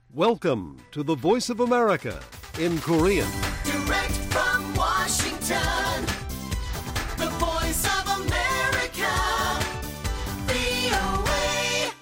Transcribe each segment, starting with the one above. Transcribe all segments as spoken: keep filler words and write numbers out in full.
Welcome to the Voice of America in Korean. Direct from Washington, the Voice of America, 브이오에이.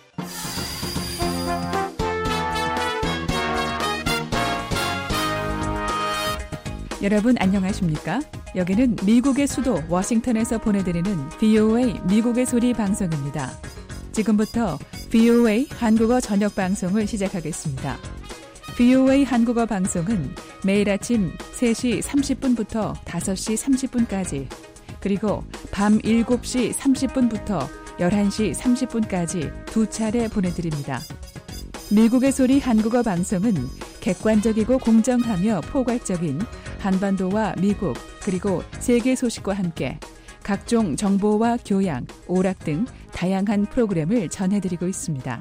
여러분 안녕하십니까? 여기는 미국의 수도 워싱턴에서 보내드리는 브이오에이 미국의 소리 방송입니다. 지금부터 브이오에이 한국어 저녁 방송을 시작하겠습니다. 브이오에이 한국어 방송은 매일 아침 세 시 삼십 분부터 다섯 시 삼십 분까지 그리고 밤 일곱 시 삼십 분부터 열한 시 삼십 분까지 두 차례 보내드립니다. 미국의 소리 한국어 방송은 객관적이고 공정하며 포괄적인 한반도와 미국 그리고 세계 소식과 함께 각종 정보와 교양, 오락 등 다양한 프로그램을 전해드리고 있습니다.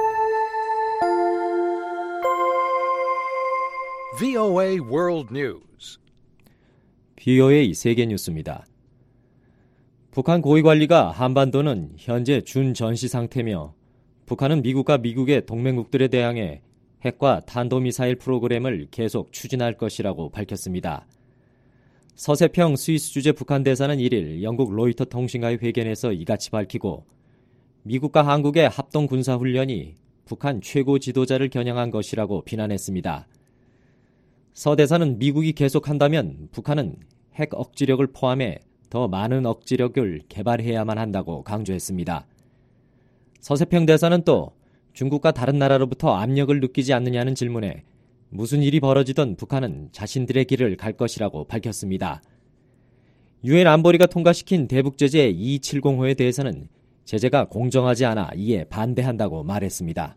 브이오에이 World News. 브이오에이 세계 뉴스입니다. 북한 고위관리가 한반도는 현재 준전시 상태며 북한은 미국과 미국의 동맹국들에 대항해 핵과 탄도미사일 프로그램을 계속 추진할 것이라고 밝혔습니다. 서세평 스위스 주재 북한 대사는 일 일 영국 로이터 통신과의 회견에서 이같이 밝히고 미국과 한국의 합동 군사훈련이 북한 최고 지도자를 겨냥한 것이라고 비난했습니다. 서 대사는 미국이 계속한다면 북한은 핵 억지력을 포함해 더 많은 억지력을 개발해야만 한다고 강조했습니다. 서세평 대사는 또 중국과 다른 나라로부터 압력을 느끼지 않느냐는 질문에 무슨 일이 벌어지던 북한은 자신들의 길을 갈 것이라고 밝혔습니다. 유엔 안보리가 통과시킨 대북제재 이백칠십 호에 대해서는 제재가 공정하지 않아 이에 반대한다고 말했습니다.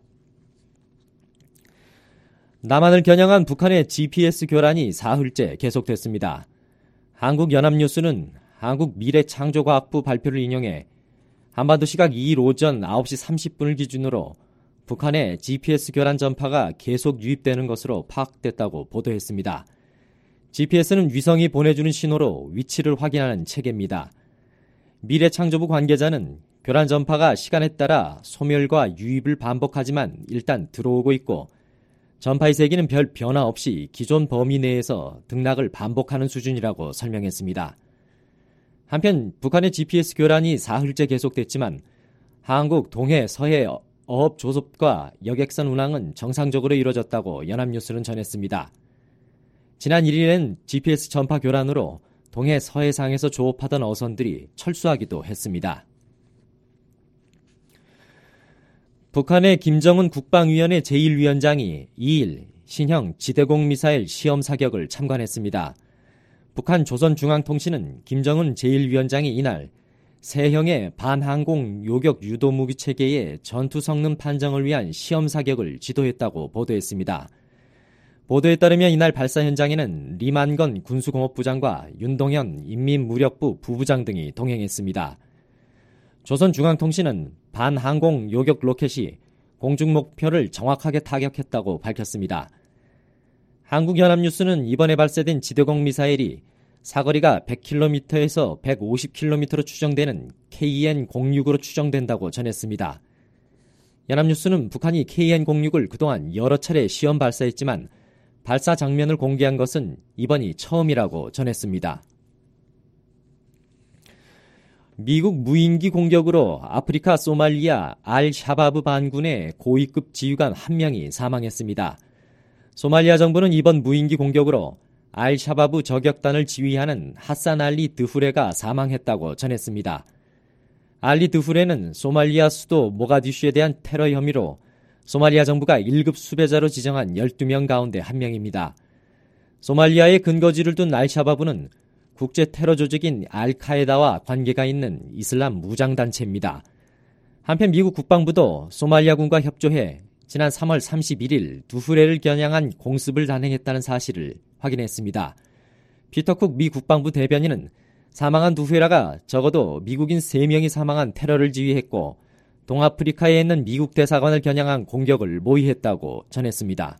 남한을 겨냥한 북한의 지피에스 교란이 사흘째 계속됐습니다. 한국연합뉴스는 한국미래창조과학부 발표를 인용해 한반도 시각 이 일 오전 아홉 시 삼십 분을 기준으로 북한의 지피에스 교란 전파가 계속 유입되는 것으로 파악됐다고 보도했습니다. 지피에스는 위성이 보내주는 신호로 위치를 확인하는 체계입니다. 미래창조부 관계자는 교란 전파가 시간에 따라 소멸과 유입을 반복하지만 일단 들어오고 있고 전파의 세기는 별 변화 없이 기존 범위 내에서 등락을 반복하는 수준이라고 설명했습니다. 한편 북한의 지피에스 교란이 사흘째 계속됐지만 한국 동해 서해 어업 조섭과 여객선 운항은 정상적으로 이루어졌다고 연합뉴스는 전했습니다. 지난 일 일엔 지피에스 전파 교란으로 동해 서해상에서 조업하던 어선들이 철수하기도 했습니다. 북한의 김정은 국방위원회 제일 위원장이 이 일 신형 지대공 미사일 시험 사격을 참관했습니다. 북한 조선중앙통신은 김정은 제일 위원장이 이날 세형의 반항공 요격 유도 무기 체계의 전투 성능 판정을 위한 시험 사격을 지도했다고 보도했습니다. 보도에 따르면 이날 발사 현장에는 리만건 군수공업부장과 윤동현 인민무력부 부부장 등이 동행했습니다. 조선중앙통신은 반항공 요격 로켓이 공중 목표를 정확하게 타격했다고 밝혔습니다. 한국연합뉴스는 이번에 발사된 지대공 미사일이 사거리가 백 킬로미터에서 백오십 킬로미터로 추정되는 케이엔 공육으로 추정된다고 전했습니다. 연합뉴스는 북한이 케이엔 공육을 그동안 여러 차례 시험 발사했지만 발사 장면을 공개한 것은 이번이 처음이라고 전했습니다. 미국 무인기 공격으로 아프리카 소말리아 알-샤바브 반군의 고위급 지휘관 한 명이 사망했습니다. 소말리아 정부는 이번 무인기 공격으로 알-샤바브 저격단을 지휘하는 하산 알리 드후레가 사망했다고 전했습니다. 알리 드후레는 소말리아 수도 모가디슈에 대한 테러 혐의로 소말리아 정부가 일 급 수배자로 지정한 열두 명 가운데 한 명입니다. 소말리아에 근거지를 둔 알-샤바브는 국제 테러 조직인 알카에다와 관계가 있는 이슬람 무장단체입니다. 한편 미국 국방부도 소말리아군과 협조해 지난 삼월 삼십일일 두후레를 겨냥한 공습을 단행했다는 사실을 확인했습니다. 피터 쿡 미 국방부 대변인은 사망한 두후레가 적어도 미국인 세 명이 사망한 테러를 지휘했고 동아프리카에 있는 미국 대사관을 겨냥한 공격을 모의했다고 전했습니다.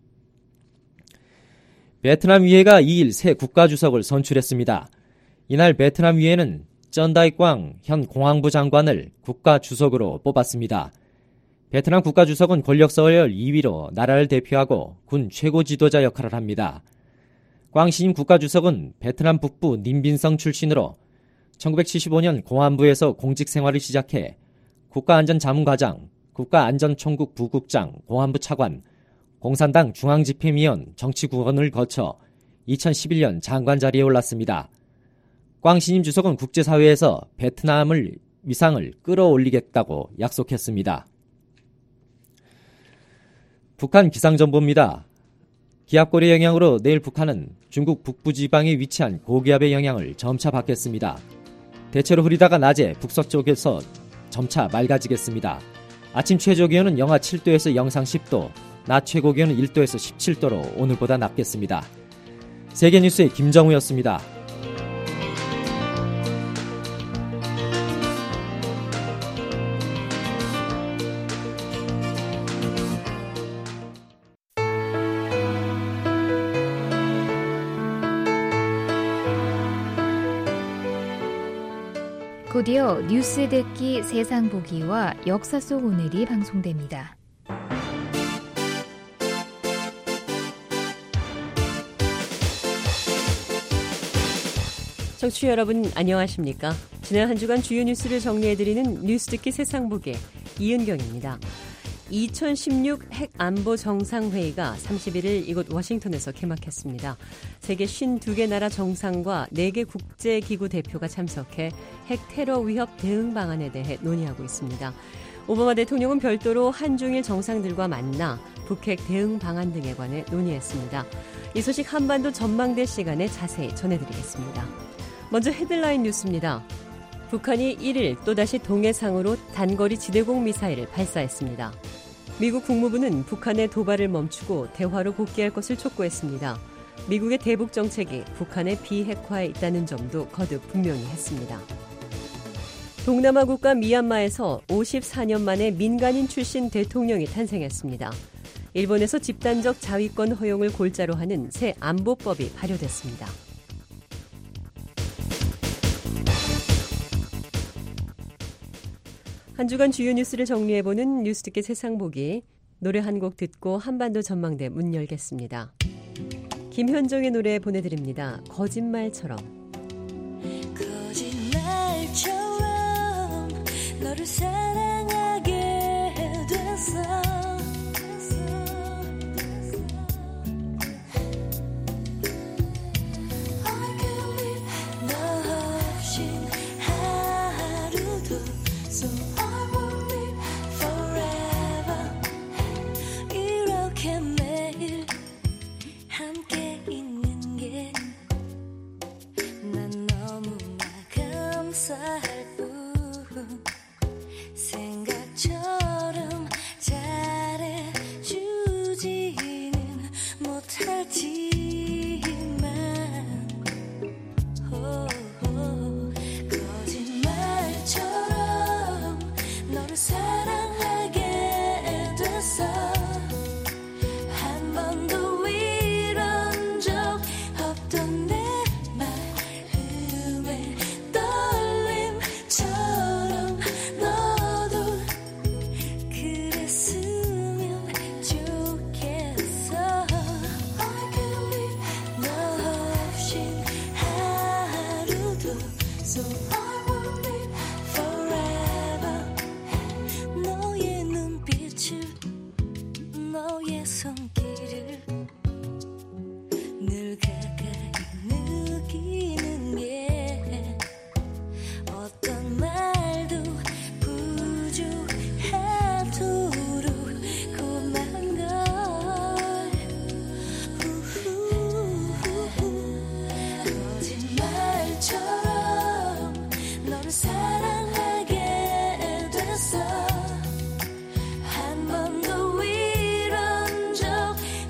베트남 위회가 이 일 새 국가주석을 선출했습니다. 이날 베트남 위회는 쩐다이꽝 현 공항부 장관을 국가주석으로 뽑았습니다. 베트남 국가주석은 권력 서열 이 위로 나라를 대표하고 군 최고 지도자 역할을 합니다. 꽝시임 국가주석은 베트남 북부 님빈성 출신으로 천구백칠십오 년 공안부에서 공직 생활을 시작해 국가안전자문과장, 국가안전총국 부국장, 공안부 차관, 공산당 중앙집행위원 정치국원을 거쳐 이천십일 년 장관 자리에 올랐습니다. 꽝시임 주석은 국제사회에서 베트남을 위상을 끌어올리겠다고 약속했습니다. 북한 기상정보입니다. 기압골의 영향으로 내일 북한은 중국 북부지방에 위치한 고기압의 영향을 점차 받겠습니다. 대체로 흐리다가 낮에 북서쪽에서 점차 맑아지겠습니다. 아침 최저기온은 영하 칠 도에서 영상 십 도, 낮 최고기온은 일 도에서 십칠 도로 오늘보다 낮겠습니다. 세계뉴스의 김정우였습니다. 곧이어 뉴스 듣기 세상 보기와 역사 속 오늘이 방송됩니다. 청취자 여러분 안녕하십니까? 지난 한 주간 주요 뉴스를 정리해드리는 뉴스 듣기 세상 보기 이은경입니다. 이천십육 핵안보 정상회의가 삼십일 일 이곳 워싱턴에서 개막했습니다. 세계 오십이 개 나라 정상과 네 개 국제기구 대표가 참석해 핵 테러 위협 대응 방안에 대해 논의하고 있습니다. 오바마 대통령은 별도로 한중일 정상들과 만나 북핵 대응 방안 등에 관해 논의했습니다. 이 소식 한반도 전망대 시간에 자세히 전해드리겠습니다. 먼저 헤드라인 뉴스입니다. 북한이 일 일 또다시 동해상으로 단거리 지대공 미사일을 발사했습니다. 미국 국무부는 북한의 도발을 멈추고 대화로 복귀할 것을 촉구했습니다. 미국의 대북 정책이 북한의 비핵화에 있다는 점도 거듭 분명히 했습니다. 동남아 국가 미얀마에서 오십사 년 만에 민간인 출신 대통령이 탄생했습니다. 일본에서 집단적 자위권 허용을 골자로 하는 새 안보법이 발효됐습니다. 한 주간 주요 뉴스를 정리해보는 뉴스 듣기 세상 보기. 노래 한 곡 듣고 한반도 전망대 문 열겠습니다. 김현정의 노래 보내드립니다. 거짓말처럼. 거짓말처럼 너를 사랑하게 됐어. 생각처럼 잘해주지는 못하지만 호호, 거짓말처럼 너를 사랑하게 됐어. 한 번도 이런 적 없던 내 마음에 떨림처럼 너도 그랬으면 좋겠어. I can't live 너 없인 하루도. So I will live forever. 너의 눈빛을 너의 손길을 늘 가까이 느끼는 게 어떤 말도 부족하도록 고마운 걸. 거짓말처럼 너를 사랑하게 됐어. 한 번도 이런 적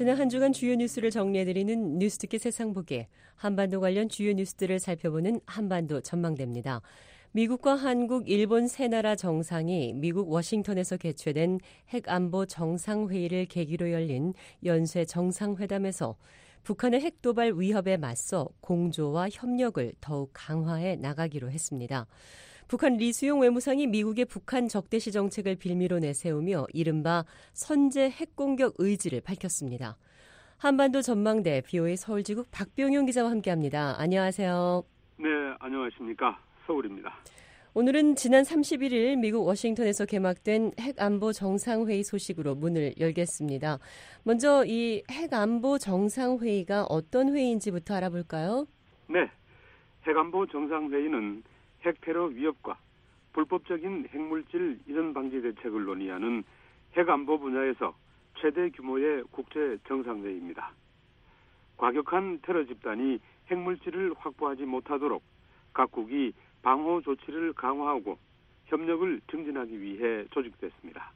지난 한 주간 주요 뉴스를 정리해드리는 뉴스듣기 세상보기, 한반도 관련 주요 뉴스들을 살펴보는 한반도 전망대입니다. 미국과 한국, 일본 세 나라 정상이 미국 워싱턴에서 개최된 핵안보 정상회의를 계기로 열린 연쇄 정상회담에서 북한의 핵도발 위협에 맞서 공조와 협력을 더욱 강화해 나가기로 했습니다. 북한 리수용 외무상이 미국의 북한 적대시 정책을 빌미로 내세우며 이른바 선제 핵공격 의지를 밝혔습니다. 한반도 전망대 비오에이 서울지국 박병용 기자와 함께합니다. 안녕하세요. 네, 안녕하십니까. 서울입니다. 오늘은 지난 삼십일 일 미국 워싱턴에서 개막된 핵안보 정상회의 소식으로 문을 열겠습니다. 먼저 이 핵안보 정상회의가 어떤 회의인지부터 알아볼까요? 네, 핵안보 정상회의는 핵테러 위협과 불법적인 핵물질 이전 방지 대책을 논의하는 핵안보 분야에서 최대 규모의 국제 정상회의입니다. 과격한 테러 집단이 핵물질을 확보하지 못하도록 각국이 방호 조치를 강화하고 협력을 증진하기 위해 조직됐습니다.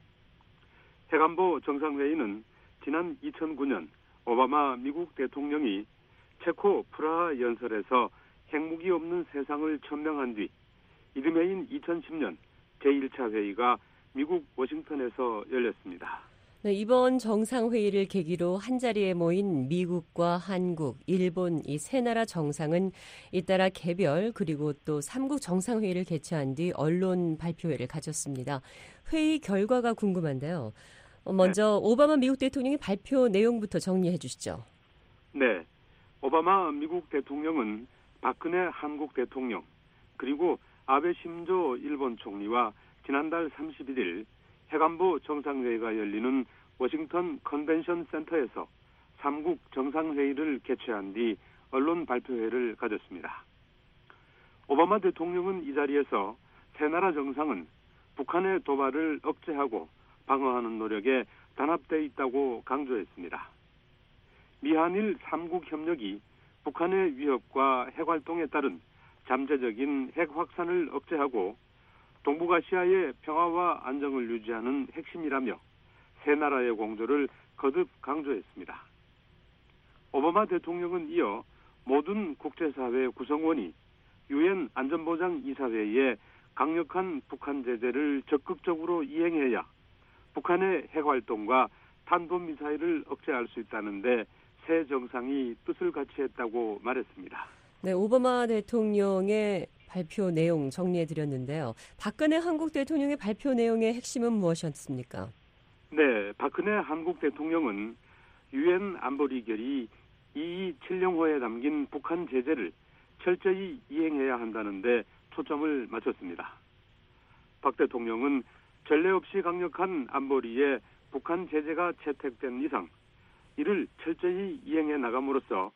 핵안보 정상회의는 지난 이천구 년 오바마 미국 대통령이 체코 프라하 연설에서 핵무기 없는 세상을 천명한 뒤 이듬해인 이천십 년 제일 차 회의가 미국 워싱턴에서 열렸습니다. 네, 이번 정상회의를 계기로 한자리에 모인 미국과 한국, 일본 이 세 나라 정상은 잇따라 개별 그리고 또 삼국 정상회의를 개최한 뒤 언론 발표회를 가졌습니다. 회의 결과가 궁금한데요. 먼저 네. 오바마 미국 대통령의 발표 내용부터 정리해 주시죠. 네, 오바마 미국 대통령은 박근혜 한국 대통령 그리고 아베 신조 일본 총리와 지난달 삼십일 일 핵안보 정상회의가 열리는 워싱턴 컨벤션 센터에서 삼국 정상회의를 개최한 뒤 언론 발표회를 가졌습니다. 오바마 대통령은 이 자리에서 세 나라 정상은 북한의 도발을 억제하고 방어하는 노력에 단합되어 있다고 강조했습니다. 미한일 삼국 협력이 북한의 위협과 핵활동에 따른 잠재적인 핵 확산을 억제하고 동북아시아의 평화와 안정을 유지하는 핵심이라며 세 나라의 공조를 거듭 강조했습니다. 오바마 대통령은 이어 모든 국제사회 구성원이 유엔 안전보장이사회에 강력한 북한 제재를 적극적으로 이행해야 북한의 핵활동과 탄도미사일을 억제할 수 있다는데 새 정상이 뜻을 같이 했다고 말했습니다. 네, 오바마 대통령의 발표 내용 정리해드렸는데요. 박근혜 한국 대통령의 발표 내용의 핵심은 무엇이었습니까? 네, 박근혜 한국 대통령은 유엔 안보리 결의 이이칠공호에 담긴 북한 제재를 철저히 이행해야 한다는데 초점을 맞췄습니다. 박 대통령은 전례 없이 강력한 안보리에 북한 제재가 채택된 이상 이를 철저히 이행해 나감으로써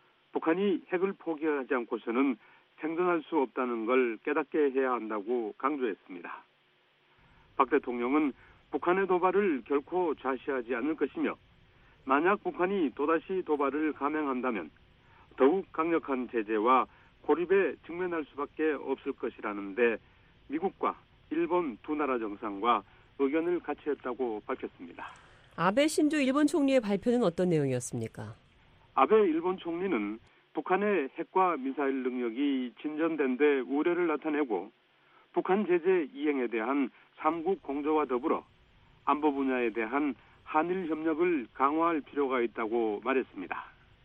북한이 핵을 포기하지 않고서는 생존할 수 없다는 걸 깨닫게 해야 한다고 강조했습니다. 박 대통령은 북한의 도발을 결코 좌시하지 않을 것이며 만약 북한이 또다시 도발을 감행한다면 더욱 강력한 제재와 고립에 직면할 수밖에 없을 것이라는데 미국과 일본 두 나라 정상과 의견을 같이 했다고 밝혔습니다. 아베 신조 일본 총리의 발표는 어떤 내용이었습니까? 아베 일본 총리는 북한의 핵과 미사일 능력이 진전된 데 우려를 나타내고 북한 제재 이행에 대한 삼국 공조와 더불어 안보 분야에 대한 한일 협력을 강화할 필요가 있다고 말했습니다.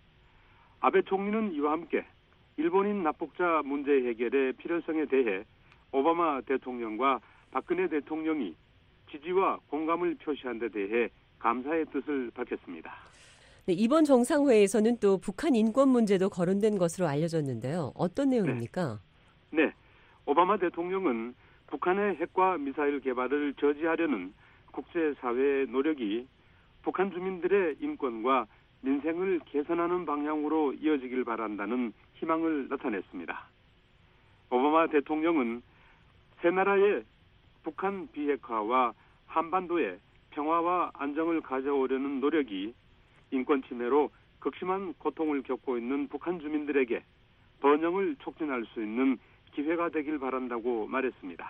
아베 총리는 이와 함께 일본인 납북자 문제 해결의 필요성에 대해 오바마 대통령과 박근혜 대통령이 지지와 공감을 표시한 데 대해 감사의 뜻을 밝혔습니다. 네, 이번 정상회의에서는 또 북한 인권 문제도 거론된 것으로 알려졌는데요. 어떤 내용입니까? 네, 네. 오바마 대통령은 북한의 핵과 미사일 개발을 저지하려는 국제사회의 노력이 북한 주민들의 인권과 민생을 개선하는 방향으로 이어지길 바란다는 희망을 나타냈습니다. 오바마 대통령은 세 나라의 북한 비핵화와 한반도의 평화와 안정을 가져오려는 노력이 인권 침해로 극심한 고통을 겪고 있는 북한 주민들에게 번영을 촉진할 수 있는 기회가 되길 바란다고 말했습니다.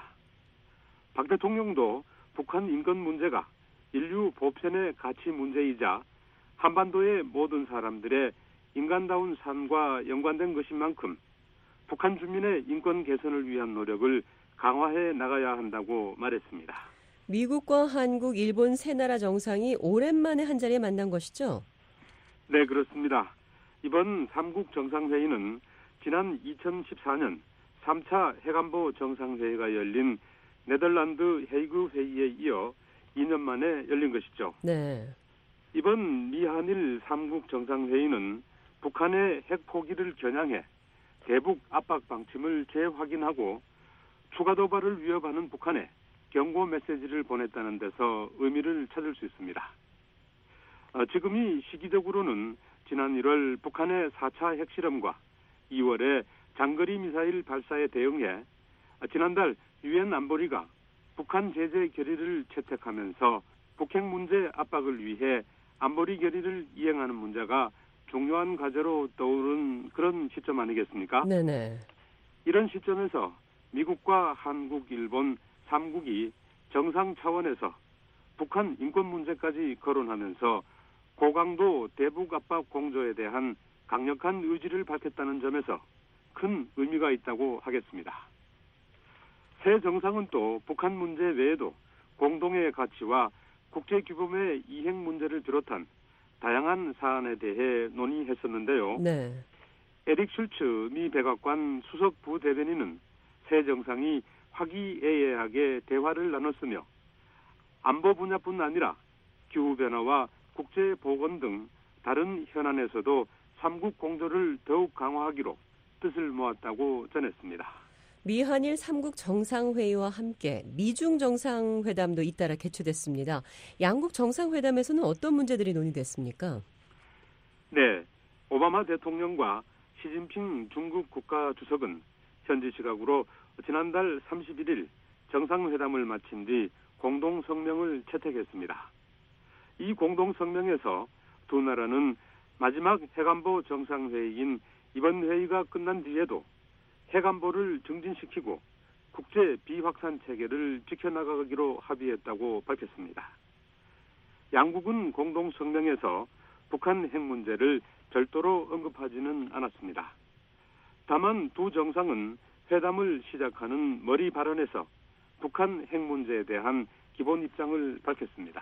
박 대통령도 북한 인권 문제가 인류 보편의 가치 문제이자 한반도의 모든 사람들의 인간다운 삶과 연관된 것인 만큼 북한 주민의 인권 개선을 위한 노력을 강화해 나가야 한다고 말했습니다. 미국과 한국, 일본 세 나라 정상이 오랜만에 한자리에 만난 것이죠? 네, 그렇습니다. 이번 삼국 정상회의는 지난 이천십사 년 삼 차 해관보 정상회의가 열린 네덜란드 헤이그 회의에 이어 이 년 만에 열린 것이죠. 네. 이번 미한일 삼국 정상회의는 북한의 핵 포기를 겨냥해 대북 압박 방침을 재확인하고 추가 도발을 위협하는 북한에 경고 메시지를 보냈다는 데서 의미를 찾을 수 있습니다. 어, 지금이 시기적으로는 지난 일월 북한의 사 차 핵실험과 이월에 장거리 미사일 발사에 대응해 지난달 유엔 안보리가 북한 제재 결의를 채택하면서 북핵 문제 압박을 위해 안보리 결의를 이행하는 문제가 중요한 과제로 떠오른 그런 시점 아니겠습니까? 네네. 이런 시점에서 미국과 한국, 일본 삼국이 정상 차원에서 북한 인권 문제까지 거론하면서 고강도 대북 압박 공조에 대한 강력한 의지를 밝혔다는 점에서 큰 의미가 있다고 하겠습니다. 새 정상은 또 북한 문제 외에도 공동의 가치와 국제규범의 이행 문제를 비롯한 다양한 사안에 대해 논의했었는데요. 네. 에릭 슐츠 미 백악관 수석 부대변인은 새 정상이 화기애애하게 대화를 나눴으며 안보 분야뿐 아니라 기후변화와 국제보건 등 다른 현안에서도 삼국 공조를 더욱 강화하기로 뜻을 모았다고 전했습니다. 미한일 삼국 정상회의와 함께 미중 정상회담도 잇따라 개최됐습니다. 양국 정상회담에서는 어떤 문제들이 논의됐습니까? 네, 오바마 대통령과 시진핑 중국 국가주석은 현지 시각으로 지난달 삼십일 일 정상회담을 마친 뒤 공동성명을 채택했습니다. 이 공동성명에서 두 나라는 마지막 핵안보 정상회의인 이번 회의가 끝난 뒤에도 핵안보를 증진시키고 국제 비확산 체계를 지켜나가기로 합의했다고 밝혔습니다. 양국은 공동성명에서 북한 핵 문제를 별도로 언급하지는 않았습니다. 다만 두 정상은 회담을 시작하는 머리 발언에서 북한 핵 문제에 대한 기본 입장을 밝혔습니다.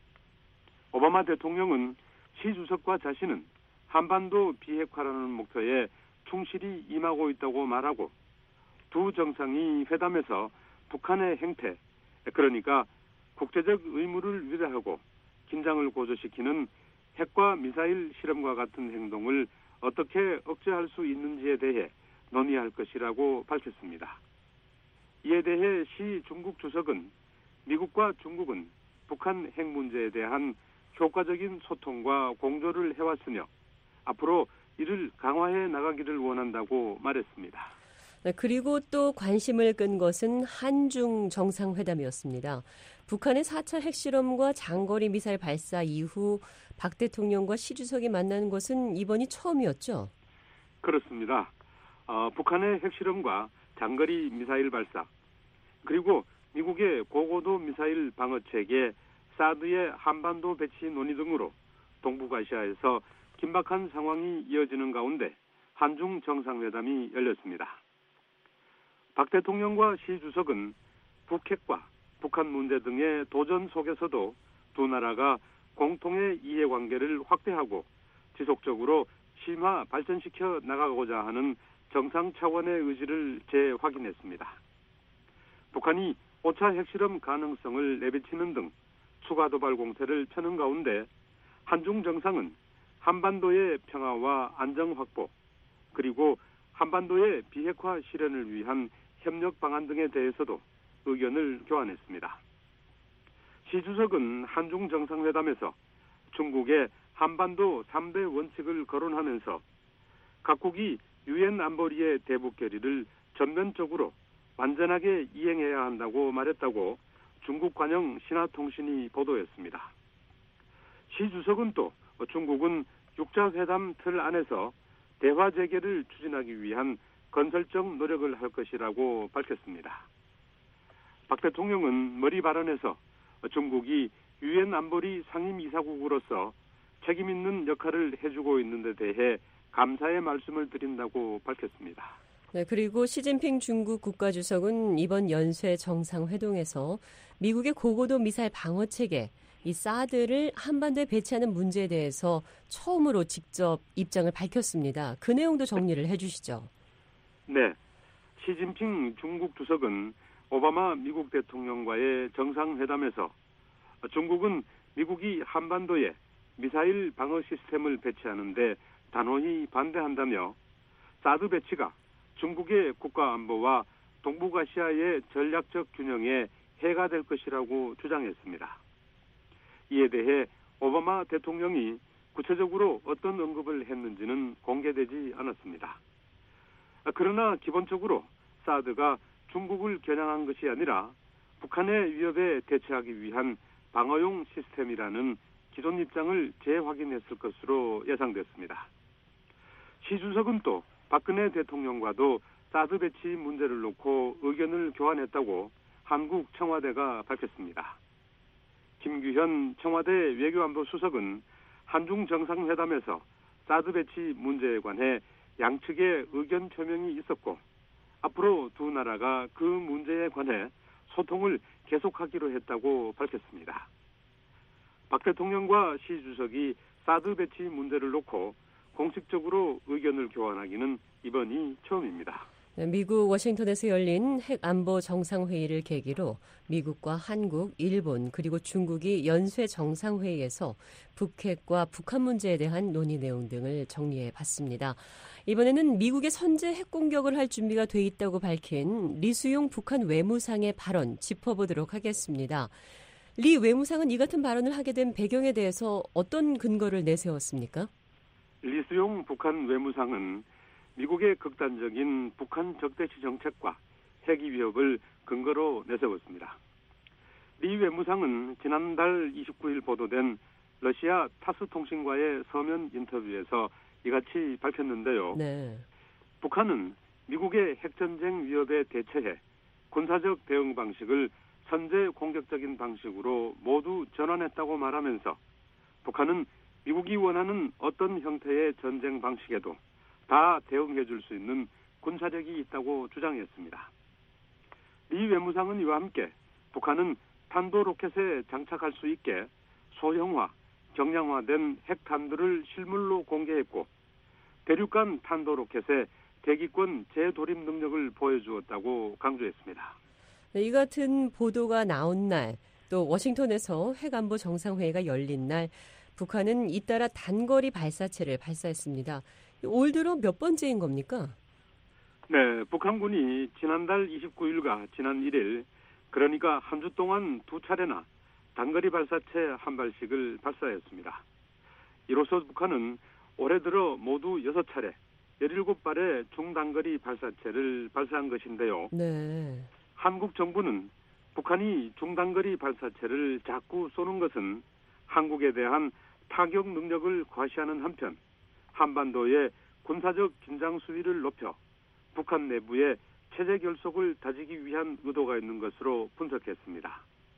오바마 대통령은 시 주석과 자신은 한반도 비핵화라는 목표에 충실히 임하고 있다고 말하고 두 정상이 회담에서 북한의 행태, 그러니까 국제적 의무를 위배하고 긴장을 고조시키는 핵과 미사일 실험과 같은 행동을 어떻게 억제할 수 있는지에 대해 논의할 것이라고 밝혔습니다. 이에 대해 시 중국 주석은 미국과 중국은 북한 핵 문제에 대한 효과적인 소통과 공조를 해왔으며 앞으로 이를 강화해 나가기를 원한다고 말했습니다. 네, 그리고 또 관심을 끈 것은 한중 정상회담이었습니다. 북한의 사 차 핵실험과 장거리 미사일 발사 이후 박 대통령과 시 주석이 만난 것은 이번이 처음이었죠? 그렇습니다. 어, 북한의 핵실험과 장거리 미사일 발사, 그리고 미국의 고고도 미사일 방어체계 사드의 한반도 배치 논의 등으로 동북아시아에서 긴박한 상황이 이어지는 가운데 한중 정상회담이 열렸습니다. 박 대통령과 시 주석은 북핵과 북한 문제 등의 도전 속에서도 두 나라가 공통의 이해관계를 확대하고 지속적으로 심화 발전시켜 나가고자 하는 정상 차원의 의지를 재확인했습니다. 북한이 오 차 핵실험 가능성을 내비치는 등 추가 도발 공세를 펴는 가운데 한중 정상은 한반도의 평화와 안정 확보, 그리고 한반도의 비핵화 실현을 위한 협력 방안 등에 대해서도 의견을 교환했습니다. 시 주석은 한중 정상회담에서 중국의 한반도 삼 대 원칙을 거론하면서 각국이 유엔 안보리의 대북 결의를 전면적으로 완전하게 이행해야 한다고 말했다고 중국 관영 신화통신이 보도했습니다. 시 주석은 또 중국은 육 자 회담 틀 안에서 대화 재개를 추진하기 위한 건설적 노력을 할 것이라고 밝혔습니다. 박 대통령은 머리 발언에서 중국이 유엔 안보리 상임이사국으로서 책임 있는 역할을 해주고 있는 데 대해 감사의 말씀을 드린다고 밝혔습니다. 네, 그리고 시진핑 중국 국가주석은 이번 연쇄 정상회동에서 미국의 고고도 미사일 방어 체계, 이 사드를 한반도에 배치하는 문제에 대해서 처음으로 직접 입장을 밝혔습니다. 그 내용도 정리를 해주시죠. 네, 시진핑 중국 주석은 오바마 미국 대통령과의 정상회담에서 중국은 미국이 한반도에 미사일 방어 시스템을 배치하는데 단호히 반대한다며 사드 배치가 중국의 국가 안보와 동북아시아의 전략적 균형에 해가 될 것이라고 주장했습니다. 이에 대해 오바마 대통령이 구체적으로 어떤 언급을 했는지는 공개되지 않았습니다. 그러나 기본적으로 사드가 중국을 겨냥한 것이 아니라 북한의 위협에 대처하기 위한 방어용 시스템이라는 기존 입장을 재확인했을 것으로 예상됐습니다. 시 주석은 또 박근혜 대통령과도 사드 배치 문제를 놓고 의견을 교환했다고 한국 청와대가 밝혔습니다. 김규현 청와대 외교안보 수석은 한중 정상회담에서 사드 배치 문제에 관해 양측의 의견 표명이 있었고 앞으로 두 나라가 그 문제에 관해 소통을 계속하기로 했다고 밝혔습니다. 박 대통령과 시 주석이 사드 배치 문제를 놓고 공식적으로 의견을 교환하기는 이번이 처음입니다. 미국 워싱턴에서 열린 핵안보 정상회의를 계기로 미국과 한국, 일본 그리고 중국이 연쇄 정상회의에서 북핵과 북한 문제에 대한 논의 내용 등을 정리해 봤습니다. 이번에는 미국의 선제 핵공격을 할 준비가 돼 있다고 밝힌 리수용 북한 외무상의 발언 짚어보도록 하겠습니다. 리 외무상은 이 같은 발언을 하게 된 배경에 대해서 어떤 근거를 내세웠습니까? 리수용 북한 외무상은 미국의 극단적인 북한 적대시 정책과 핵 위협을 근거로 내세웠습니다. 리 외무상은 지난달 이십구일 보도된 러시아 타스 통신과의 서면 인터뷰에서 이같이 밝혔는데요. 네. 북한은 미국의 핵전쟁 위협에 대처해 군사적 대응 방식을 선제 공격적인 방식으로 모두 전환했다고 말하면서 북한은 미국이 원하는 어떤 형태의 전쟁 방식에도 다 대응해 줄 수 있는 군사력이 있다고 주장했습니다. 리 외무상은 이와 함께 북한은 탄도 로켓에 장착할 수 있게 소형화, 경량화된 핵탄두를 실물로 공개했고 대륙간 탄도 로켓의 대기권 재도립 능력을 보여주었다고 강조했습니다. 네, 이 같은 보도가 나온 날, 또 워싱턴에서 핵안보 정상회의가 열린 날, 북한은 잇따라 단거리 발사체를 발사했습니다. 올 들어 몇 번째인 겁니까? 네, 북한군이 지난달 이십구일과 지난 일일, 그러니까 한 주 동안 두 차례나 단거리 발사체 한 발씩을 발사했습니다. 이로써 북한은 올해 들어 모두 여섯 차례, 열일곱 발의 중단거리 발사체를 발사한 것인데요. 네. 한국 정부는 북한이 중단거리 발사체를 자꾸 쏘는 것은 한국에 대한 타격 능력을 과시하는 한편 한반도의 군사적 긴장 수위를 높여 북한 내부의 체제 결속을 다지기 위한 의도가 있는 것으로 분석했습니다.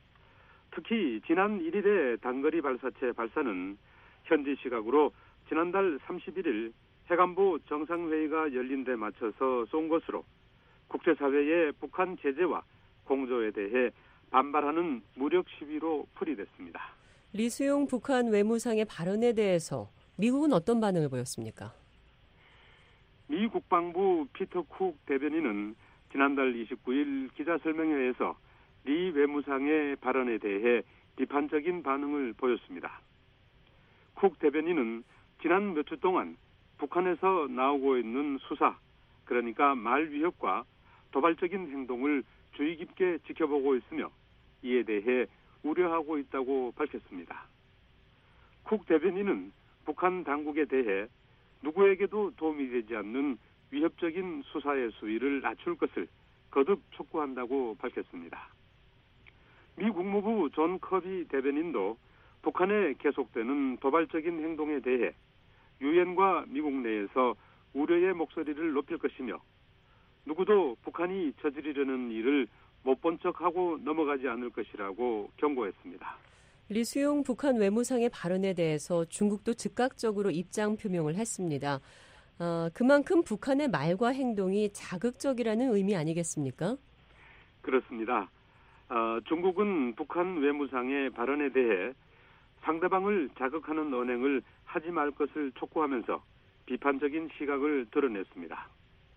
특히 지난 일일의 단거리 발사체 발사는 현지 시각으로 지난달 삼십일일 핵안보 정상회의가 열린 데 맞춰서 쏜 것으로 국제사회의 북한 제재와 공조에 대해 반발하는 무력 시위로 풀이됐습니다. 리수용 북한 외무상의 발언에 대해서 미국은 어떤 반응을 보였습니까? 미 국방부 피터 쿡 대변인은 지난달 이십구일 기자설명회에서 리 외무상의 발언에 대해 비판적인 반응을 보였습니다. 쿡 대변인은 지난 몇 주 동안 북한에서 나오고 있는 수사, 그러니까 말 위협과 도발적인 행동을 주의 깊게 지켜보고 있으며 이에 대해 우려하고 있다고 밝혔습니다. 쿡 대변인은 북한 당국에 대해 누구에게도 도움이 되지 않는 위협적인 수사의 수위를 낮출 것을 거듭 촉구한다고 밝혔습니다. 미 국무부 존 커비 대변인도 북한의 계속되는 도발적인 행동에 대해 유엔과 미국 내에서 우려의 목소리를 높일 것이며 누구도 북한이 저지르려는 일을 못 본 척하고 넘어가지 않을 것이라고 경고했습니다. 리수용 북한 외무상의 발언에 대해서 중국도 즉각적으로 입장 표명을 했습니다. 어, 그만큼 북한의 말과 행동이 자극적이라는 의미 아니겠습니까? 그렇습니다. 어, 중국은 북한 외무상의 발언에 대해 상대방을 자극하는 언행을 하지 말 것을 촉구하면서 비판적인 시각을 드러냈습니다.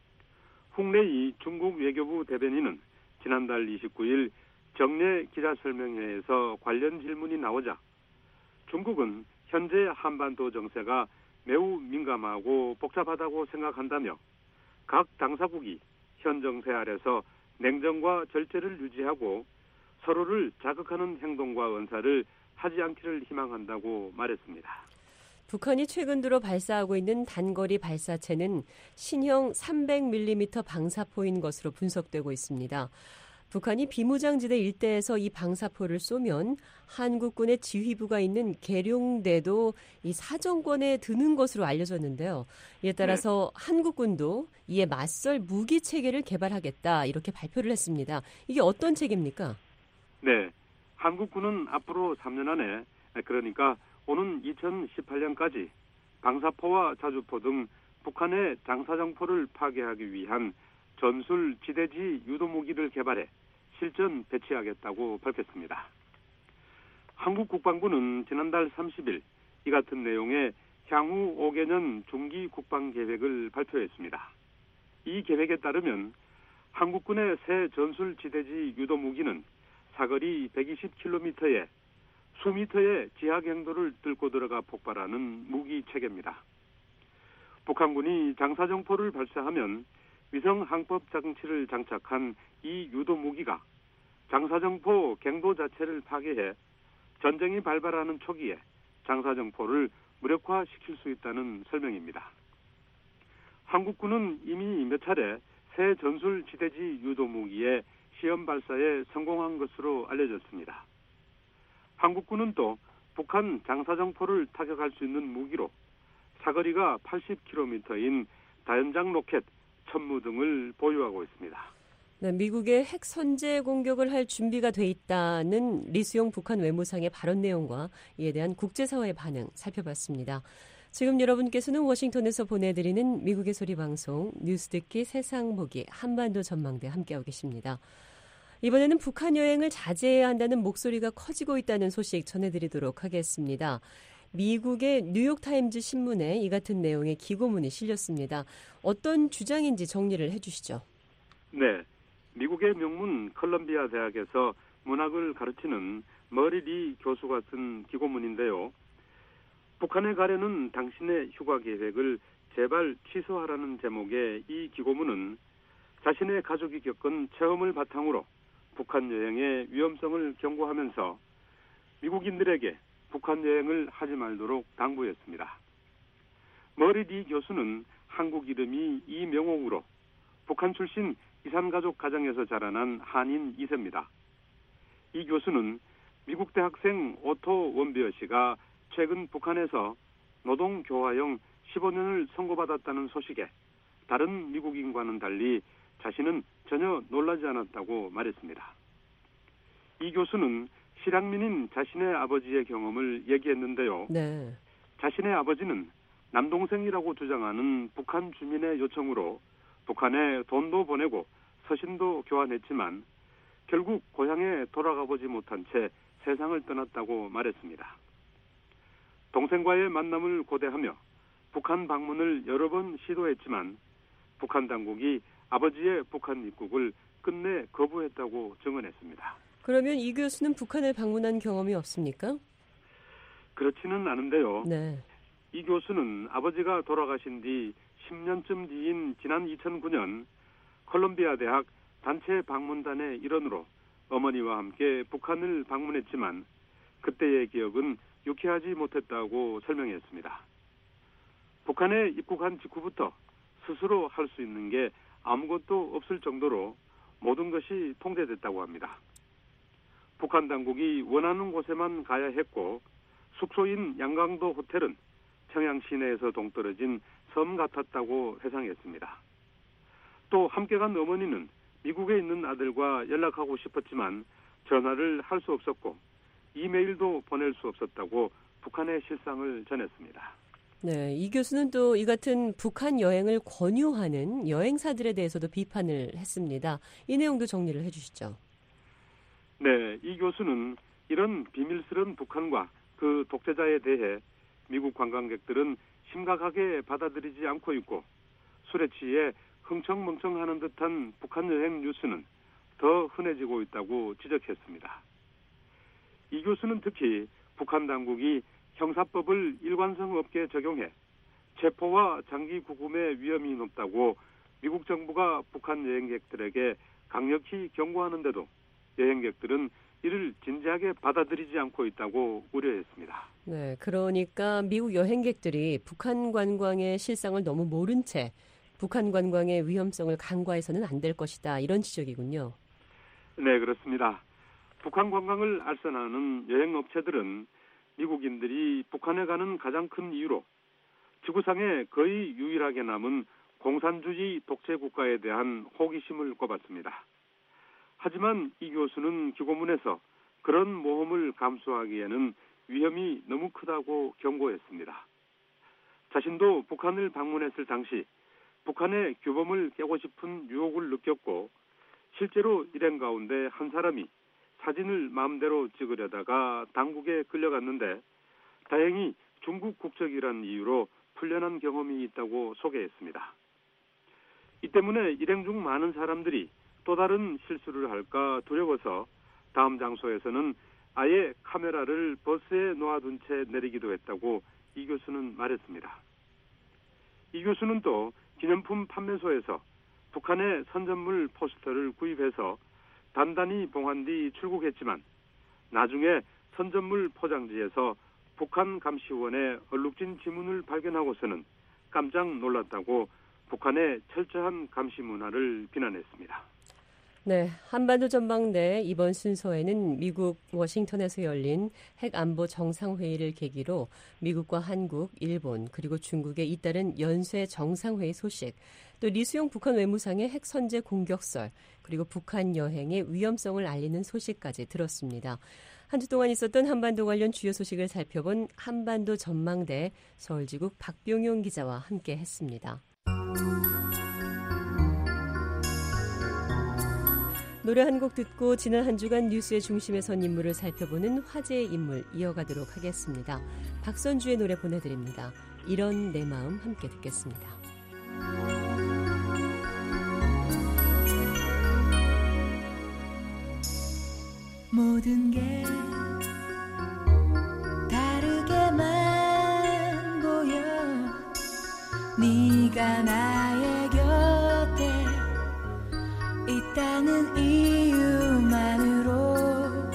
홍래이 중국 외교부 대변인은 지난달 이십구일 정례 기자설명회에서 관련 질문이 나오자 중국은 현재 한반도 정세가 매우 민감하고 복잡하다고 생각한다며 각 당사국이 현 정세 아래서 냉정과 절제를 유지하고 서로를 자극하는 행동과 언사를 하지 않기를 희망한다고 말했습니다. 북한이 최근 들어 발사하고 있는 단거리 발사체는 신형 삼백 밀리미터 방사포인 것으로 분석되고 있습니다. 북한이 비무장지대 일대에서 이 방사포를 쏘면 한국군의 지휘부가 있는 계룡대도 이 사정권에 드는 것으로 알려졌는데요. 이에 따라서 네. 한국군도 이에 맞설 무기 체계를 개발하겠다 이렇게 발표를 했습니다. 이게 어떤 체계입니까? 네, 한국군은 앞으로 삼 년 안에 그러니까 오는 이천십팔년까지 방사포와 자주포 등 북한의 장사정포를 파괴하기 위한 전술 지대지 유도무기를 개발해 실전 배치하겠다고 밝혔습니다. 한국 국방부는 지난달 삼십일 이 같은 내용의 향후 오 개년 중기 국방 계획을 발표했습니다. 이 계획에 따르면 한국군의 새 전술 지대지 유도무기는 사거리 백이십 킬로미터에 수미터의 지하 경도를 뚫고 들어가 폭발하는 무기 체계입니다. 북한군이 장사정포를 발사하면 위성 항법 장치를 장착한 이 유도 무기가 장사정포 갱도 자체를 파괴해 전쟁이 발발하는 초기에 장사정포를 무력화시킬 수 있다는 설명입니다. 한국군은 이미 몇 차례 새 전술 지대지 유도 무기의 시험 발사에 성공한 것으로 알려졌습니다. 한국군은 또 북한 장사정포를 타격할 수 있는 무기로 사거리가 팔십 킬로미터인 다연장 로켓 천무 등을 보유하고 있습니다. 네, 미국의 핵 선제 공격을 할 준비가 돼 있다는 리수용 북한 외무상의 발언 내용과 이에 대한 국제사회의 반응 살펴봤습니다. 지금 여러분께서는 워싱턴에서 보내드리는 미국의 소리 방송 뉴스 듣기 세상 보기 한반도 전망대 함께하고 계십니다. 이번에는 북한 여행을 자제해야 한다는 목소리가 커지고 있다는 소식 전해드리도록 하겠습니다. 미국의 뉴욕타임즈 신문에 이 같은 내용의 기고문이 실렸습니다. 어떤 주장인지 정리를 해주시죠. 네, 미국의 명문 컬럼비아 대학에서 문학을 가르치는 머리 리 교수가 쓴 기고문인데요. 북한에 가려는 당신의 휴가 계획을 제발 취소하라는 제목의 이 기고문은 자신의 가족이 겪은 체험을 바탕으로 북한 여행의 위험성을 경고하면서 미국인들에게 북한 여행을 하지 말도록 당부했습니다. 머리 리 교수는 한국 이름이 이명옥으로 북한 출신 이산가족 가정에서 자라난 한인 이 세입니다. 이 교수는 미국 대학생 오토 원비어 씨가 최근 북한에서 노동교화형 십오 년을 선고받았다는 소식에 다른 미국인과는 달리 자신은 전혀 놀라지 않았다고 말했습니다. 이 교수는 실향민인 자신의 아버지의 경험을 얘기했는데요. 네. 자신의 아버지는 남동생이라고 주장하는 북한 주민의 요청으로 북한에 돈도 보내고 서신도 교환했지만 결국 고향에 돌아가 보지 못한 채 세상을 떠났다고 말했습니다. 동생과의 만남을 고대하며 북한 방문을 여러 번 시도했지만 북한 당국이 아버지의 북한 입국을 끝내 거부했다고 증언했습니다. 그러면 이 교수는 북한을 방문한 경험이 없습니까? 그렇지는 않은데요. 네. 이 교수는 아버지가 돌아가신 뒤 십 년쯤 뒤인 지난 이천구 년 콜롬비아 대학 단체 방문단의 일원으로 어머니와 함께 북한을 방문했지만 그때의 기억은 유쾌하지 못했다고 설명했습니다. 북한에 입국한 직후부터 스스로 할 수 있는 게 아무것도 없을 정도로 모든 것이 통제됐다고 합니다. 북한 당국이 원하는 곳에만 가야 했고 숙소인 양강도 호텔은 평양 시내에서 동떨어진 섬 같았다고 회상했습니다. 또 함께 간 어머니는 미국에 있는 아들과 연락하고 싶었지만 전화를 할 수 없었고 이메일도 보낼 수 없었다고 북한의 실상을 전했습니다. 네, 이 교수는 또 이 같은 북한 여행을 권유하는 여행사들에 대해서도 비판을 했습니다. 이 내용도 정리를 해주시죠. 네, 이 교수는 이런 비밀스러운 북한과 그 독재자에 대해 미국 관광객들은 심각하게 받아들이지 않고 있고 술에 취해 흥청멍청하는 듯한 북한 여행 뉴스는 더 흔해지고 있다고 지적했습니다. 이 교수는 특히 북한 당국이 형사법을 일관성 없게 적용해 체포와 장기 구금의 위험이 높다고 미국 정부가 북한 여행객들에게 강력히 경고하는데도 여행객들은 이를 진지하게 받아들이지 않고 있다고 우려했습니다. 네, 그러니까 미국 여행객들이 북한 관광의 실상을 너무 모른 채 북한 관광의 위험성을 간과해서는 안 될 것이다. 이런 지적이군요. 네, 그렇습니다. 북한 관광을 알선하는 여행업체들은 미국인들이 북한에 가는 가장 큰 이유로 지구상에 거의 유일하게 남은 공산주의 독재 국가에 대한 호기심을 꼽았습니다. 하지만 이 교수는 기고문에서 그런 모험을 감수하기에는 위험이 너무 크다고 경고했습니다. 자신도 북한을 방문했을 당시 북한의 규범을 깨고 싶은 유혹을 느꼈고 실제로 일행 가운데 한 사람이 사진을 마음대로 찍으려다가 당국에 끌려갔는데 다행히 중국 국적이라는 이유로 풀려난 경험이 있다고 소개했습니다. 이 때문에 일행 중 많은 사람들이 또 다른 실수를 할까 두려워서 다음 장소에서는 아예 카메라를 버스에 놓아둔 채 내리기도 했다고 이 교수는 말했습니다. 이 교수는 또 기념품 판매소에서 북한의 선전물 포스터를 구입해서 단단히 봉한 뒤 출국했지만 나중에 선전물 포장지에서 북한 감시원의 얼룩진 지문을 발견하고서는 깜짝 놀랐다고 북한의 철저한 감시 문화를 비난했습니다. 네, 한반도 전망대 이번 순서에는 미국 워싱턴에서 열린 핵안보 정상회의를 계기로 미국과 한국, 일본 그리고 중국의 잇따른 연쇄 정상회의 소식, 또 리수용 북한 외무상의 핵 선제 공격설, 그리고 북한 여행의 위험성을 알리는 소식까지 들었습니다. 한 주 동안 있었던 한반도 관련 주요 소식을 살펴본 한반도 전망대 서울지국 박병용 기자와 함께했습니다. 노래 한 곡 듣고 지난 한 주간 뉴스의 중심에 선 인물을 살펴보는 화제의 인물 이어가도록 하겠습니다. 박선주의 노래 보내드립니다. 이런 내 마음 함께 듣겠습니다. 모든 게 다르게만 보여 네가 나의 곁에 있다는 이유만으로